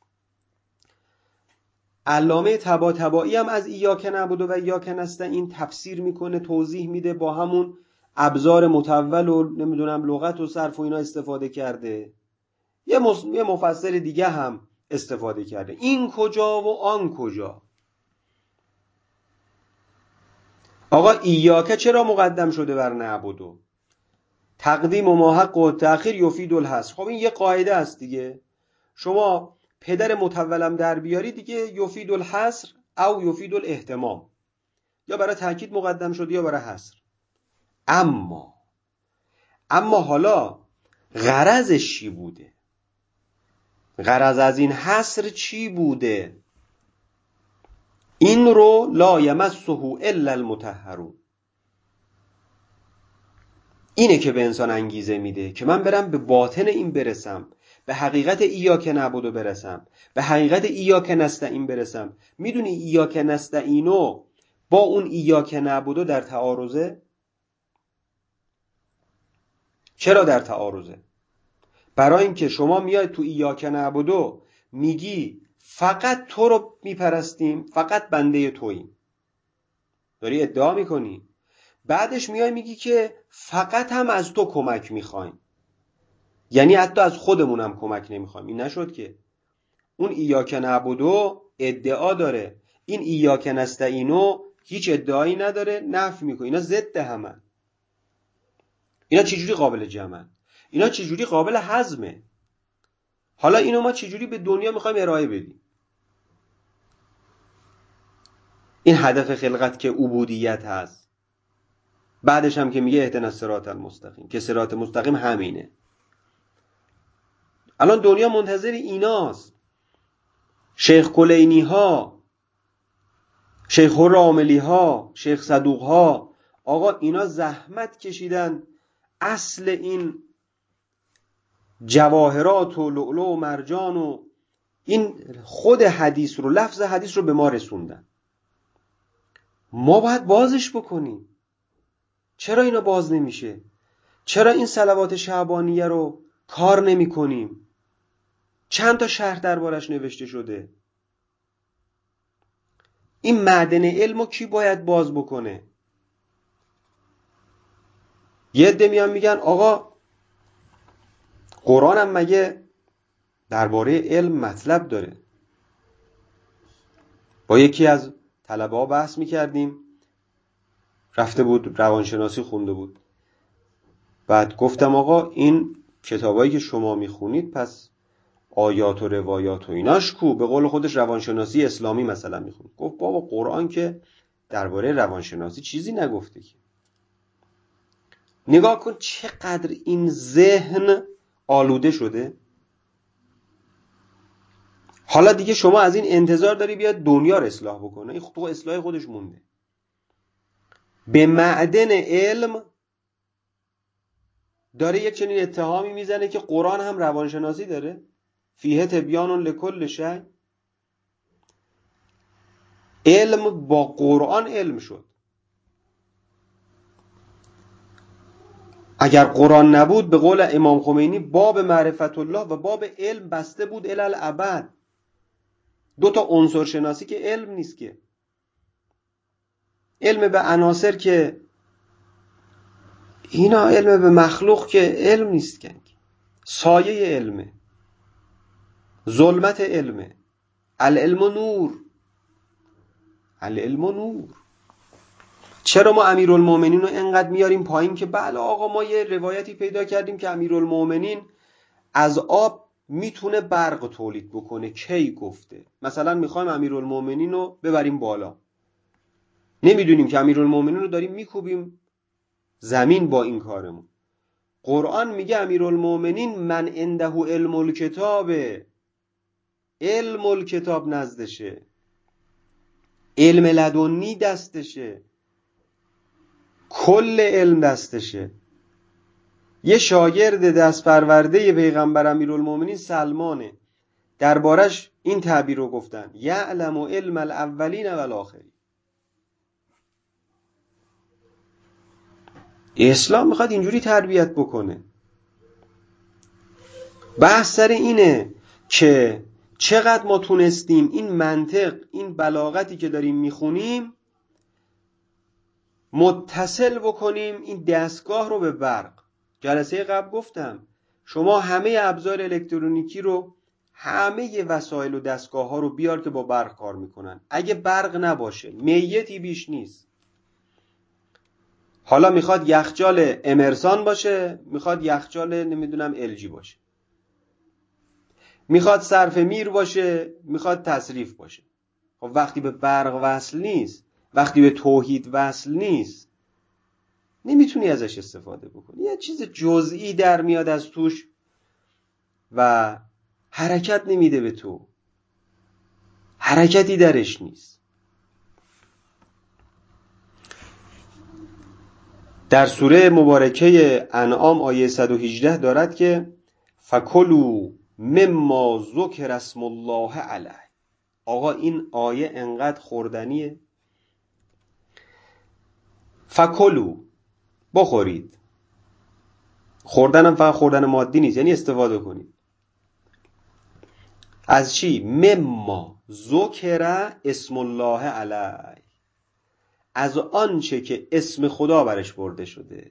علامه طباطبایی هم از ایاک نعبد و ایاک نستعین تفسیر میکنه، توضیح میده، با همون ابزار متول و نمیدونم لغت و صرف و اینا استفاده کرده. یه مفسر دیگه هم استفاده کرده. این کجا و آن کجا؟ آقا ایاک چرا مقدم شده بر نعبدو؟ تقدیم و ماحق و تأخیر یفید الحصر. خب این یه قاعده است دیگه. شما پدر متولم در بیاری دیگه، یفید الحصر او یفید الاهتمام، یا برای تأکید مقدم شده یا برای حصر. اما حالا غرضش چی بوده؟ غرض از این حصر چی بوده؟ این رو لا یمسه الا المطهرون. اینه که به انسان انگیزه میده که من برم به باطن این برسم، به حقیقت ایاک نعبدو برسم، به حقیقت ایاک نستعین برسم. میدونی ایاک نستعینو با اون ایاک نعبدو در تعارضه؟ چرا در تعارضه؟ برای اینکه شما میای تو ایاک نعبدو میگی فقط تو رو میپرستیم، فقط بنده توییم، داری ادعا میکنی. بعدش میای میگی که فقط هم از تو کمک میخوایم، یعنی حتی از خودمون هم کمک نمیخوایم. این نشد که. اون ایاک نعبدو ادعا داره، این ایاک نستعینو هیچ ادعایی نداره، نفی میکنه. اینا ضد همن. اینا چجوری قابل جمعن؟ اینا چجوری قابل هضمه؟ حالا اینو ما چجوری به دنیا میخوایم ارائه بدیم؟ این هدف خلقت که عبودیت هست، بعدش هم که میگه اهدنا الصراط المستقیم، که صراط مستقیم همینه. الان دنیا منتظر ایناست. شیخ کلینی ها، شیخ راملی ها، شیخ صدوق ها، آقا اینا زحمت کشیدن اصل این جواهرات و لؤلؤ و مرجان و این خود حدیث رو، لفظ حدیث رو به ما رسوندن. ما باید بازش بکنیم. چرا اینا باز نمیشه؟ چرا این صلوات شعبانیه رو کار نمی کنیم؟ چند تا شرح دربارش نوشته شده. این معدن علم رو کی باید باز بکنه؟ یه عده میان میگن آقا قرآن هم مگه درباره علم مطلب داره؟ با یکی از طلبه ها بحث میکردیم، رفته بود روانشناسی خونده بود. بعد گفتم آقا این کتابایی که شما میخونید پس آیات و روایات و ایناش کو؟ به قول خودش روانشناسی اسلامی مثلا میخونید. گفت بابا قرآن که درباره روانشناسی چیزی نگفته که. نگاه کن چقدر این ذهن آلوده شده. حالا دیگه شما از این انتظار داری بیاد دنیا رو اصلاح بکنه؟ این تو اصلاح خودش مونده. به معدن علم داره یک چنین اتهامی میزنه که قرآن هم روانشناسی داره، فیه تبیان لکل شیء. علم با قرآن علم شد. اگر قرآن نبود به قول امام خمینی باب معرفت الله و باب علم بسته بود الی الابد. دو تا عنصر شناسی که علم نیست که. علم به عناصر که اینا، علم به مخلوق که علم نیست که. سایه علمه، ظلمت علمه. العلم نور، العلم نور. چرا ما امیرالمومنین رو انقدر میاریم پایین که بله آقا ما یه روایتی پیدا کردیم که امیرالمومنین از آب میتونه برق تولید بکنه. کی گفته؟ مثلا میخوایم امیرالمومنین رو ببریم بالا، نمیدونیم که امیرالمومنین رو داریم میکوبیم زمین با این کارمون. قرآن میگه امیرالمومنین من عنده علم الکتاب، علم الکتاب نزدشه، علم لدنی دستشه، کل علم دستشه. یه شاگرد دست پرورده پیغمبر امیرالمومنین سلمانه، دربارش این تعبیر رو گفتن یعلم علم الاولین و الاخرین. اسلام میخواد اینجوری تربیت بکنه. بحث سر اینه که چقدر ما تونستیم این منطق، این بلاغتی که داریم میخونیم متصل بکنیم این دستگاه رو به برق. جلسه قبل گفتم شما همه ابزار الکترونیکی رو، همه وسایل و دستگاه ها رو بیار که با برق کار میکنن. اگه برق نباشه میتی بیش نیست. حالا میخواد یخچال امرسان باشه، میخواد یخچال نمیدونم LG باشه، میخواد صرف میر باشه، میخواد تصریف باشه. خب وقتی به برق وصل نیست، وقتی به توحید وصل نیست، نمیتونی ازش استفاده بکنی. یه چیز جزئی در میاد از توش و حرکت نمیده به تو، حرکتی درش نیست. در سوره مبارکه انعام آیه 118 دارد که فکلوا مما ذکر اسم الله علیه. آقا این آیه انقدر خوردنیه. فکلوا، بخورید. خوردنم فقط خوردن مادی نیست، یعنی استفاده کنید. از چی؟ مما ذکر اسم الله علیه، از آنچه که اسم خدا برش برده شده،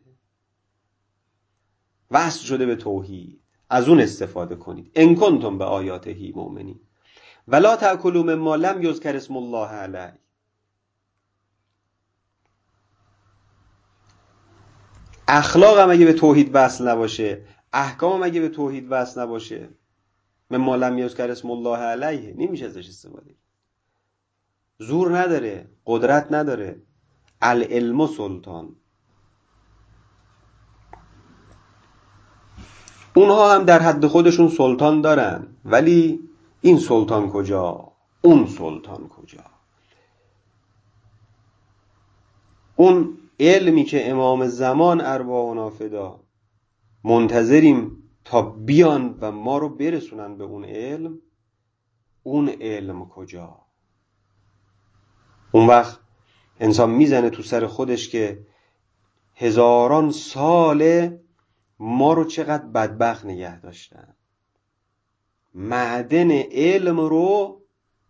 وصل شده به توحید، از اون استفاده کنید. ان کنتم به آیاته مؤمنین ولا تأکلوا مما لم یذکر اسم الله علیه. اخلاق هم اگه به توحید وصل نباشه، احکام هم اگه به توحید وصل نباشه، مما لم یذکر اسم الله علیه، نمیشه ازش استفاده. زور نداره، قدرت نداره. العلم سلطان. اونها هم در حد خودشون سلطان دارن، ولی این سلطان کجا؟ اون سلطان کجا؟ اون علمی که امام زمان ارواحنا فدا منتظریم تا بیان و ما رو برسونن به اون علم. اون علم کجا؟ اون وقت انسان میزنه تو سر خودش که هزاران ساله ما رو چقدر بدبخت نگه داشتن، معدن علم رو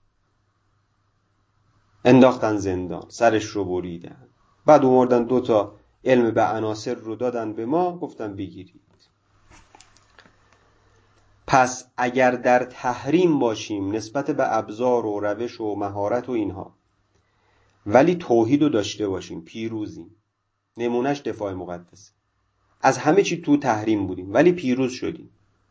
انداختن زندان، سرش رو بریدن، بعد اومدن 2 تا علم به عناصر رو دادن به ما، گفتن بگیرید. پس اگر در تحریم باشیم نسبت به ابزار و روش و مهارت و اینها، ولی توحید رو داشته باشیم، پیروزیم. نمونهش دفاع مقدسه. از همه چی تو تحریم بودیم ولی پیروز شدیم.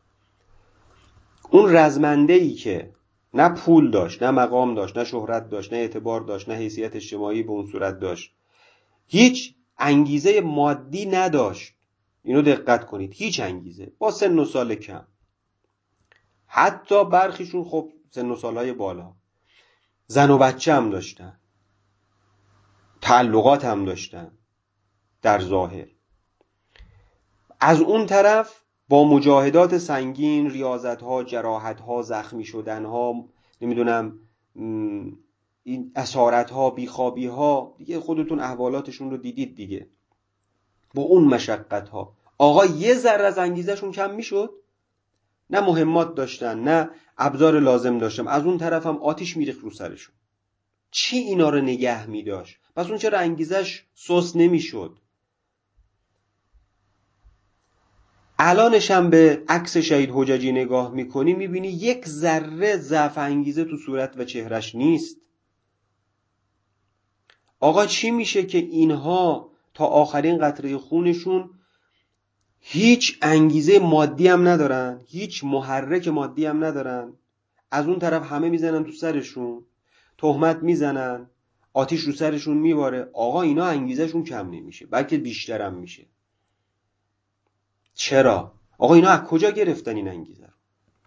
اون رزمنده‌ای که نه پول داشت، نه مقام داشت، نه شهرت داشت، نه اعتبار داشت، نه حیثیت اجتماعی به اون صورت داشت، هیچ انگیزه مادی نداشت، اینو دقت کنید، هیچ انگیزه، با سن و سال کم، حتی برخیشون خب سن و سالهای بالا، زن و بچه هم داشتن، تعلقات هم داشتن در ظاهر. از اون طرف با مجاهدات سنگین، ریاضت‌ها، جراحت‌ها، زخمی شدن‌ها، نمیدونم این اسارت‌ها، بیخوابی‌ها، دیگه خودتون احوالاتشون رو دیدید دیگه، با اون مشقت‌ها آقا یه ذره از انگیزشون کم میشد؟ نه مهمات داشتن، نه ابزار لازم داشتن، از اون طرف هم آتش میریخت رو سرشون. چی اینا رو نگه میداشت؟ پس اون چرا انگیزش سست نمیشد؟ الانش هم به عکس شهید حججی نگاه میکنی، میبینی یک ذره ضعف انگیزه تو صورت و چهرش نیست. آقا چی میشه که اینها تا آخرین قطره خونشون هیچ انگیزه مادی هم ندارن، هیچ محرک مادی هم ندارن، از اون طرف همه میزنن تو سرشون، تهمت میزنن، آتیش رو سرشون میباره. آقا اینا انگیزشون کم نمیشه، بلکه بیشتر هم میشه. چرا؟ آقا اینا از کجا گرفتن این انگیزه رو؟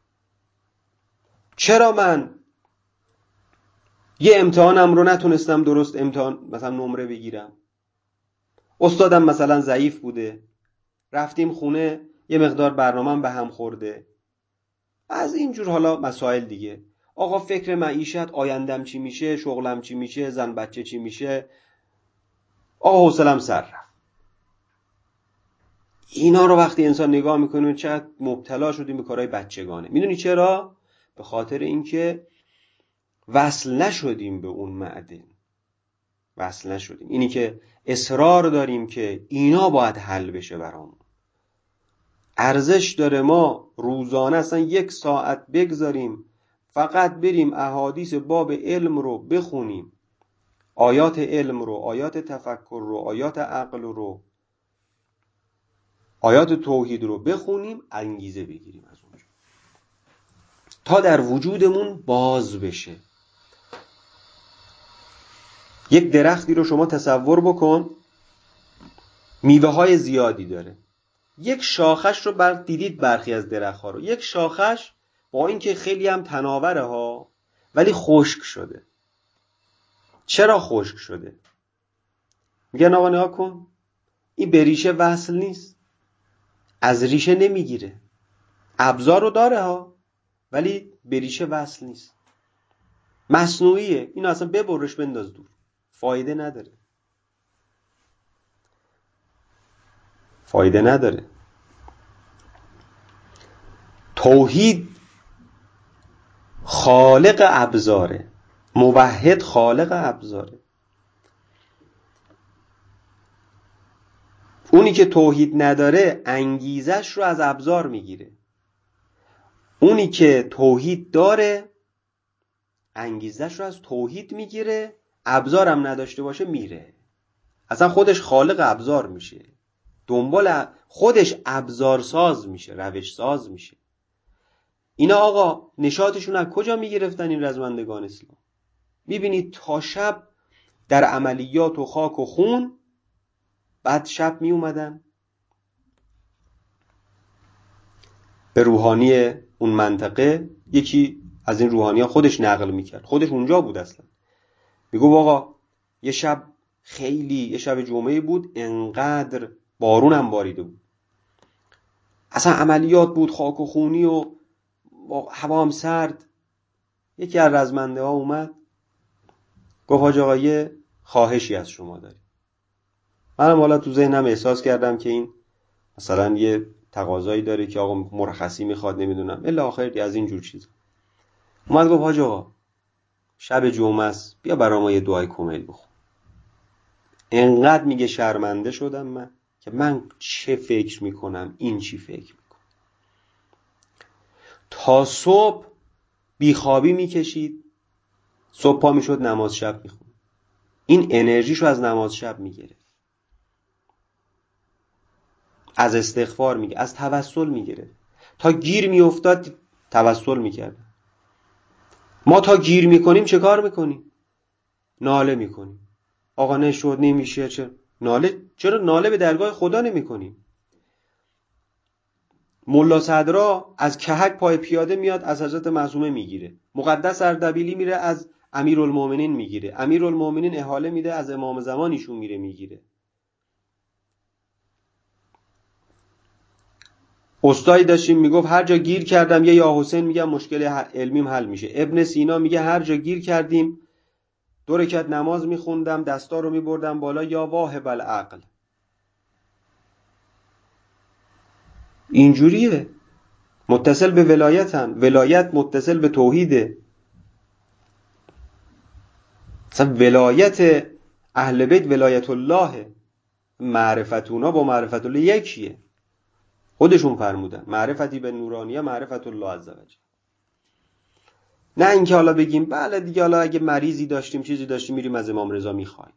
چرا من یه امتحانم رو نتونستم درست امتحان مثلا نمره بگیرم، استادم مثلا ضعیف بوده، رفتیم خونه یه مقدار برنامه‌ام به هم خورده، از اینجور حالا مسائل دیگه. آقا فکر معیشت، آیندم چی میشه، شغلم چی میشه، زن بچه چی میشه، آقا حوصله‌ام سر رفت. اینا رو وقتی انسان نگاه میکنه چقدر مبتلا شدیم به کارهای بچگانه. میدونی چرا؟ به خاطر اینکه وصل نشدیم به اون معدن، وصل نشدیم. اینی که اصرار داریم که اینا باید حل بشه برامون. ارزش داره ما روزانه اصلا 1 ساعت بگذاریم فقط بریم احادیث باب علم رو بخونیم، آیات علم رو، آیات تفکر رو، آیات عقل رو، آیات توحید رو بخونیم، انگیزه بگیریم از اونجا تا در وجودمون باز بشه. یک درختی رو شما تصور بکن، میوه های زیادی داره، یک شاخش رو دیدید، برخی از درخت ها رو، یک شاخش با اینکه خیلی هم تناوره ها ولی خشک شده. چرا خشک شده؟ میگن آقا نگاه کن، این به ریشه وصل نیست، از ریشه نمیگیره، ابزار رو داره ها ولی به ریشه وصل نیست، مصنوعیه، اینو اصلا ببرش بنداز دور، فایده نداره، فایده نداره. توحید خالق ابزاره، موحد خالق ابزاره. اونی که توحید نداره انگیزش رو از ابزار میگیره، اونی که توحید داره انگیزش رو از توحید میگیره، ابزارم نداشته باشه میره، اصلا خودش خالق ابزار میشه، دنبال خودش ابزار ساز میشه، روش ساز میشه. اینا آقا نشاطشون از کجا میگرفتن این رزمندگان اسلام؟ میبینید تا شب در عملیات و خاک و خون، بعد شب میومدن به روحانی اون منطقه، یکی از این روحانی ها خودش نقل میکرد، خودش اونجا بود اصلا، میگو آقا یه شب خیلی، یه شب جمعه بود، انقدر بارون هم باریده بود، اصلا عملیات بود، خاک و خونی و هوا هم سرد. یکی از رزمنده ها اومد گفت حاج آقا یه خواهشی از شما داریم. منم حالا تو ذهنم احساس کردم که این مثلا یه تقاضایی داره که آقا مرخصی میخواد، نمیدونم الا آخر از این جور چیز. اومد گفت حاج آقا شب جمعه است، بیا برای ما یه دعای کمیل بخون. انقدر میگه شرمنده شدم من که من چه فکر میکنم، این چی فکر میکنم. تا صبح بیخوابی میکشید، صبح پا میشد نماز شب میخوند. این انرژیشو از نماز شب میگرفت، از استغفار میگرفت، از توسل میگرفت. تا گیر میافتاد توسل میکرد. ما تا گیر میکنیم چه کار میکنیم؟ ناله میکنیم. آقا نشد، نمیشه. چرا ناله به درگاه خدا نمیکنیم؟ ملا صدرا از کهک پای پیاده میاد از حضرت معصومه میگیره. مقدس اردبیلی میره از امیرالمومنین میگیره. امیرالمومنین احاله میده از امام زمان ایشون میره میگیره. استادی داشتیم میگفت هر جا گیر کردم یه یا حسین میگم مشکل علمیم حل میشه. ابن سینا میگه هر جا گیر کردیم 2 رکعت نماز میخوندم دستا رو میبردم بالا یا واهب العقل. اینجوریه. متصل به ولایتن. ولایت متصل به توحیده. مثلا ولایت اهل بیت ولایت الله، معرفت اونا با معرفت الله یکیه. خودشون فرمودن معرفتی به نورانیه معرفت الله عزوجل. نه اینکه حالا بگیم بله دیگه حالا اگه مریضی داشتیم چیزی داشتیم میریم از امام رضا میخوایم.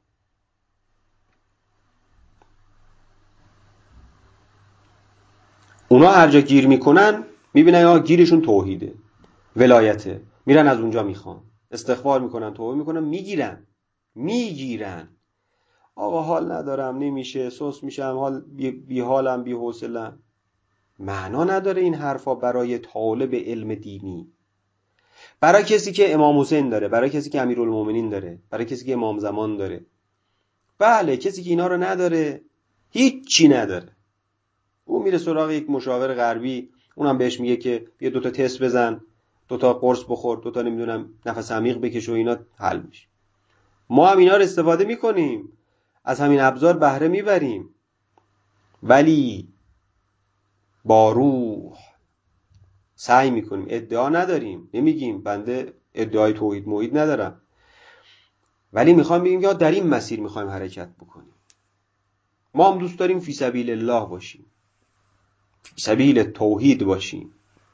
اونا هر جا گیر میکنن میبینن ها گیرشون توحیده، ولایته، میرن از اونجا میخوان، استغفار میکنن، توبه میکنن، میگیرن. آقا حال ندارم، نمیشه، سست میشم، حال بی حالم، بی حوصله‌ام. معنا نداره این حرفا برای طالب علم دینی. برای کسی که امام حسین داره، برای کسی که امیرالمومنین داره، برای کسی که امام زمان داره. بله کسی که اینا رو نداره هیچی نداره. اون میره سراغ یک مشاور غربی، اونم بهش میگه که بیا 2 تا تست بزن، 2 تا قرص بخور، 2 تا نمیدونم نفس عمیق بکش و اینا حل میشه. ما هم اینا رو استفاده میکنیم، از همین ابزار بهره میبریم، ولی با روح سعی میکنیم. ادعا نداریم، نمیگیم بنده ادعای توحید موحید ندارم، ولی میخوام بگیم یا در این مسیر میخوایم حرکت بکنیم. ما هم دوست داریم فی سبیل الله باشیم، فی سبیل توحید باشیم.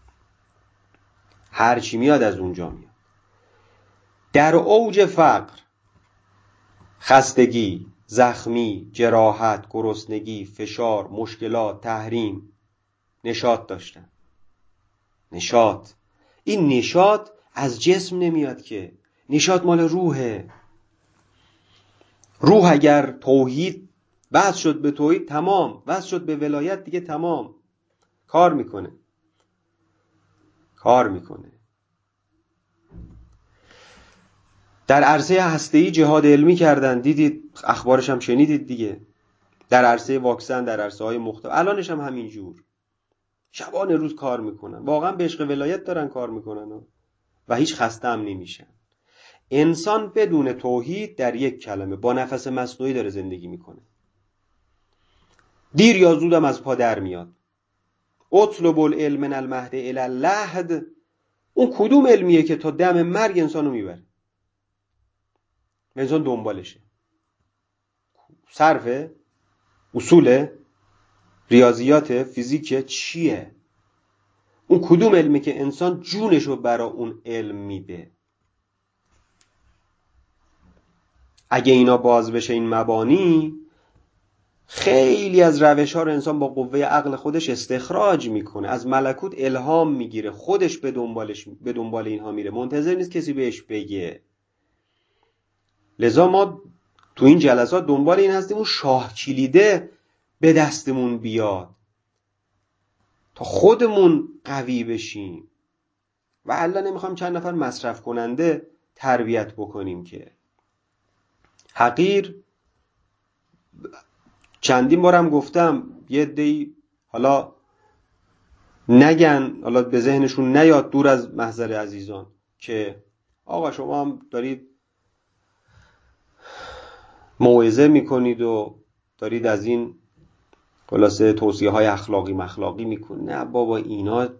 هر چی میاد از اونجا میاد. در اوج فقر، خستگی، زخمی، جراحت، گرسنگی، فشار، مشکلات، تحریم، نشاط داشتن. نشاط. این نشاط از جسم نمیاد که، نشاط مال روحه. روح اگر توحید وصل شد به توحید تمام، وصل شد به ولایت دیگه تمام. کار میکنه. در عرصه هسته‌ای جهاد علمی کردن، دیدید اخبارش هم شنیدید دیگه. در عرصه واکسن، در عرصه های مختلف، الانش هم همینجور شبانه روز کار میکنن. واقعا به عشق ولایت دارن کار میکنن و هیچ خسته هم نمیشن. انسان بدون توحید در یک کلمه با نفس مصنوعی داره زندگی میکنه. دیر یا زودم از پا در میاد. اطلب العلم من المهد الی اللحد. اون کدوم علمیه که تا دم مرگ انسانو میبره؟ انسان دنبالشه. صرفه؟ اصوله؟ ریاضیات؟ فیزیکه؟ چیه؟ اون کدوم علمی که انسان جونشو برای اون علم میده؟ اگه اینا باز بشه این مبانی، خیلی از روش‌ها رو انسان با قوه عقل خودش استخراج میکنه، از ملکوت الهام میگیره، خودش به دنبال اینها میره، منتظر نیست کسی بهش بگه. لذا ما تو این جلسات دنبال این هستیم اون شاه کلیده به دستمون بیاد تا خودمون قوی بشیم. و الا نمیخوام چند نفر مصرف کننده تربیت بکنیم که حقیر. چندین بارم گفتم یه عده‌ای حالا نگن، حالا به ذهنشون نیاد دور از محضر عزیزان که آقا شما هم دارید موعظه میکنید و دارید از این خلاصه توصیه های اخلاقی مخلاقی میکنید. نه بابا اینا،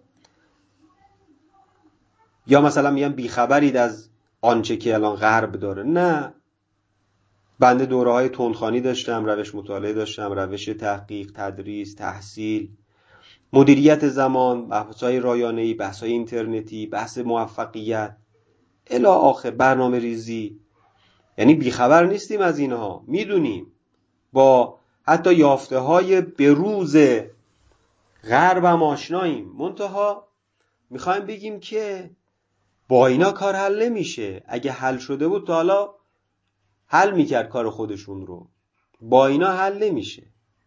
یا مثلا میگن بیخبرید از آنچه که الان غرب داره. نه، بنده دوره های تندخوانی داشتم، روش مطالعه داشتم، روش تحقیق، تدریس، تحصیل، مدیریت زمان، بحث‌های رایانه‌ای، بحث‌های اینترنتی، بحث موفقیت الی آخر، برنامه ریزی. یعنی بیخبر نیستیم از اینها، میدونیم، با حتی یافته‌های بروز غرب هم آشناییم. منتها میخوایم بگیم که با اینا کار حل نمیشه. اگه حل شده بود تا حالا حل میکرد کار خودشون رو. با اینا حل نمیشه.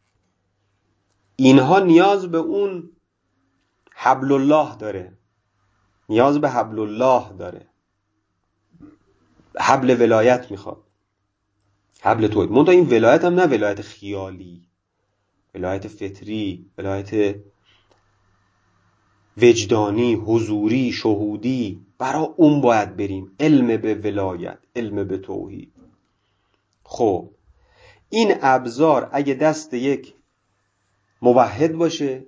اینها نیاز به اون حبل الله داره، نیاز به حبل الله داره، حبل ولایت میخواد، حبل توحید. منتها این ولایت هم نه ولایت خیالی، ولایت فطری، ولایت وجدانی، حضوری، شهودی. برای اون باید بریم، علم به ولایت، علم به توحید. خب این ابزار اگه دست یک موحد باشه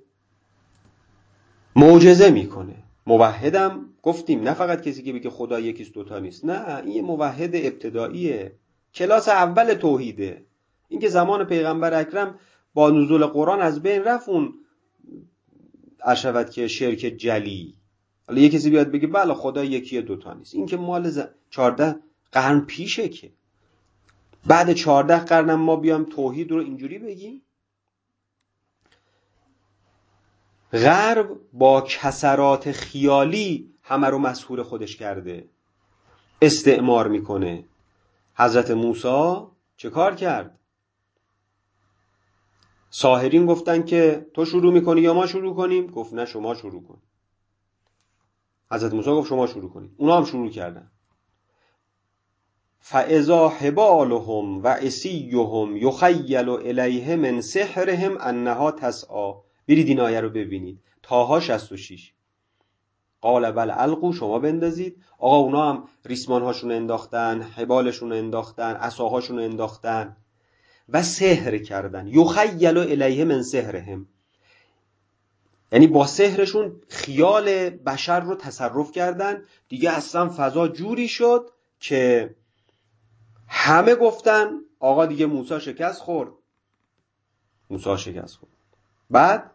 معجزه میکنه. موحدم گفتیم نه فقط کسی که بگه خدا یکیست دوتا نیست، نه، این یه موحد ابتداییه، کلاس اول توحیده. این که زمان پیغمبر اکرم با نزول قرآن از بین رفت اون اشهد که شرک جلی. حالا یه کسی بیاد بگه بله خدا یکیه دوتا نیست، این که مال 14 قرن پیشه. که بعد 14 قرن ما بیام توحید رو اینجوری بگیم؟ غرب با کسرات خیالی همه رو مسحور خودش کرده، استعمار میکنه. حضرت موسی چه کار کرد؟ ساحرین گفتن که تو شروع میکنی یا ما شروع کنیم؟ گفت نه شما شروع کن. حضرت موسی گفت شما شروع کنید. اونا هم شروع کردن. فاذا حبالهم و عصیهم یخیل الیه من سحرهم انها تسعی. برید این آیه رو ببینید، طه 66. قال بل القوا، شما بندازید. آقا اونا هم ریسمان هاشون انداختن، حبالشون انداختن، عصاهاشون انداختن و سحر کردن. یخیل الیه من سحرهم، یعنی با سحرشون خیال بشر رو تصرف کردن. دیگه اصلا فضا جوری شد که همه گفتن آقا دیگه موسی شکست خورد. موسی شکست خورد. بعد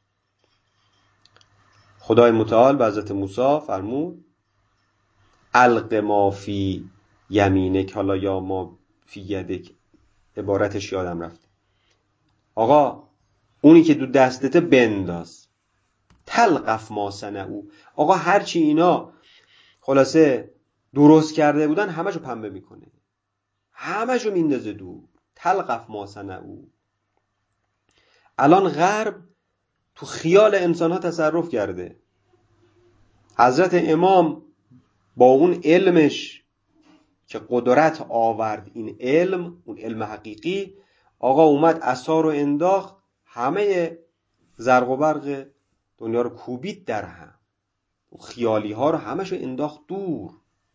خدای متعال به حضرت موسی فرمود الق ما فی یمینک، حالا یا ما فی یدک، عبارتش یادم رفته. آقا اونی که دو دستته بنداز. تلقف ما صنعوا، آقا هرچی اینا خلاصه درست کرده بودن همشو پنبه میکنه، همشو میندازه دور. تلقف ما صنعوا. الان غرب تو خیال انسان ها تصرف کرده. حضرت امام با اون علمش که قدرت آورد، این علم، اون علم حقیقی، آقا اومد عصا رو انداخت، همه زرق و برق دنیا رو کوبید در هم، خیالی ها رو همشو انداخت دور.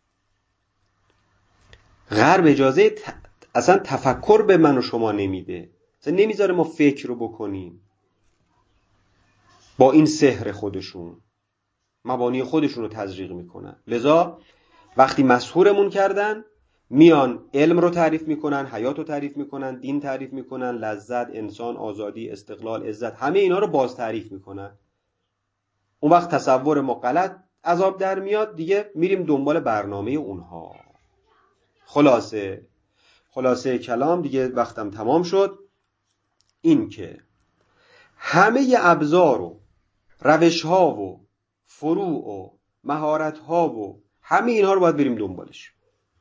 غرب اجازه اصلا تفکر به من و شما نمیده، اصلا نمیذاره ما فکر رو بکنیم. با این سحر خودشون مبانی خودشون رو تزریق میکنن. لذا وقتی مسحورمون کردن میان علم رو تعریف میکنن، حیات رو تعریف میکنن، دین تعریف میکنن، لذت، انسان، آزادی، استقلال، عزت، همه اینا رو باز تعریف میکنن. اون وقت تصور ما غلط عذاب در میاد، دیگه میریم دنبال برنامه اونها. خلاصه کلام، دیگه وقتم تمام شد، این که همه ابزار و روش ها و فروع و مهارت ها و همه اینها رو باید بریم دنبالش،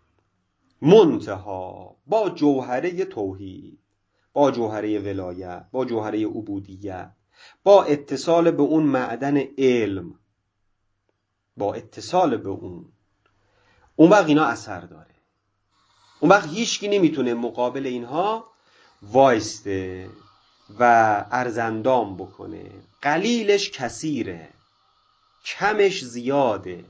منتها با جوهره توحید، با جوهره ولایت، با جوهره عبودیت، با اتصال به اون معدن علم، با اتصال به اون وقت اینا اثر داره. اون وقت هیچکی نمیتونه مقابل اینها وایسته و ارزندام بکنه. قلیلش کثیره. کمش زیاده.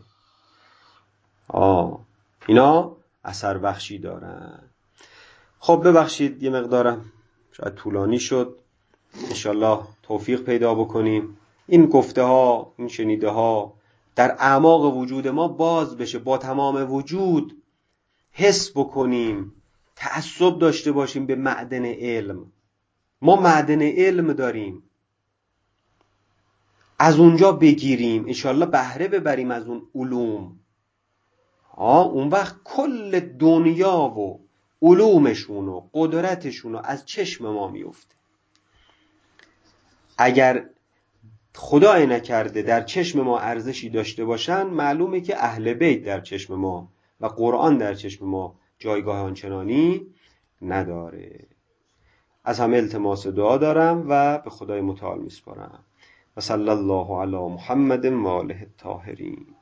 اینا اثر بخشی دارن. خب ببخشید یه مقدارم شاید طولانی شد، انشالله توفیق پیدا بکنیم این گفته ها، این شنیده ها در اعماق وجود ما باز بشه، با تمام وجود حس بکنیم، تعصب داشته باشیم به معدن علم. ما معدن علم داریم، از اونجا بگیریم، انشالله بهره ببریم از اون علوم. اون وقت کل دنیا و علومشون و قدرتشون از چشم ما میفته. اگر خدای نکرده در چشم ما ارزشی داشته باشن، معلومه که اهل بیت در چشم ما و قرآن در چشم ما جایگاه آنچنانی نداره. از همه التماس دعا دارم و به خدای متعال میسپارم. و صلی الله علی محمد و آله الطاهرین.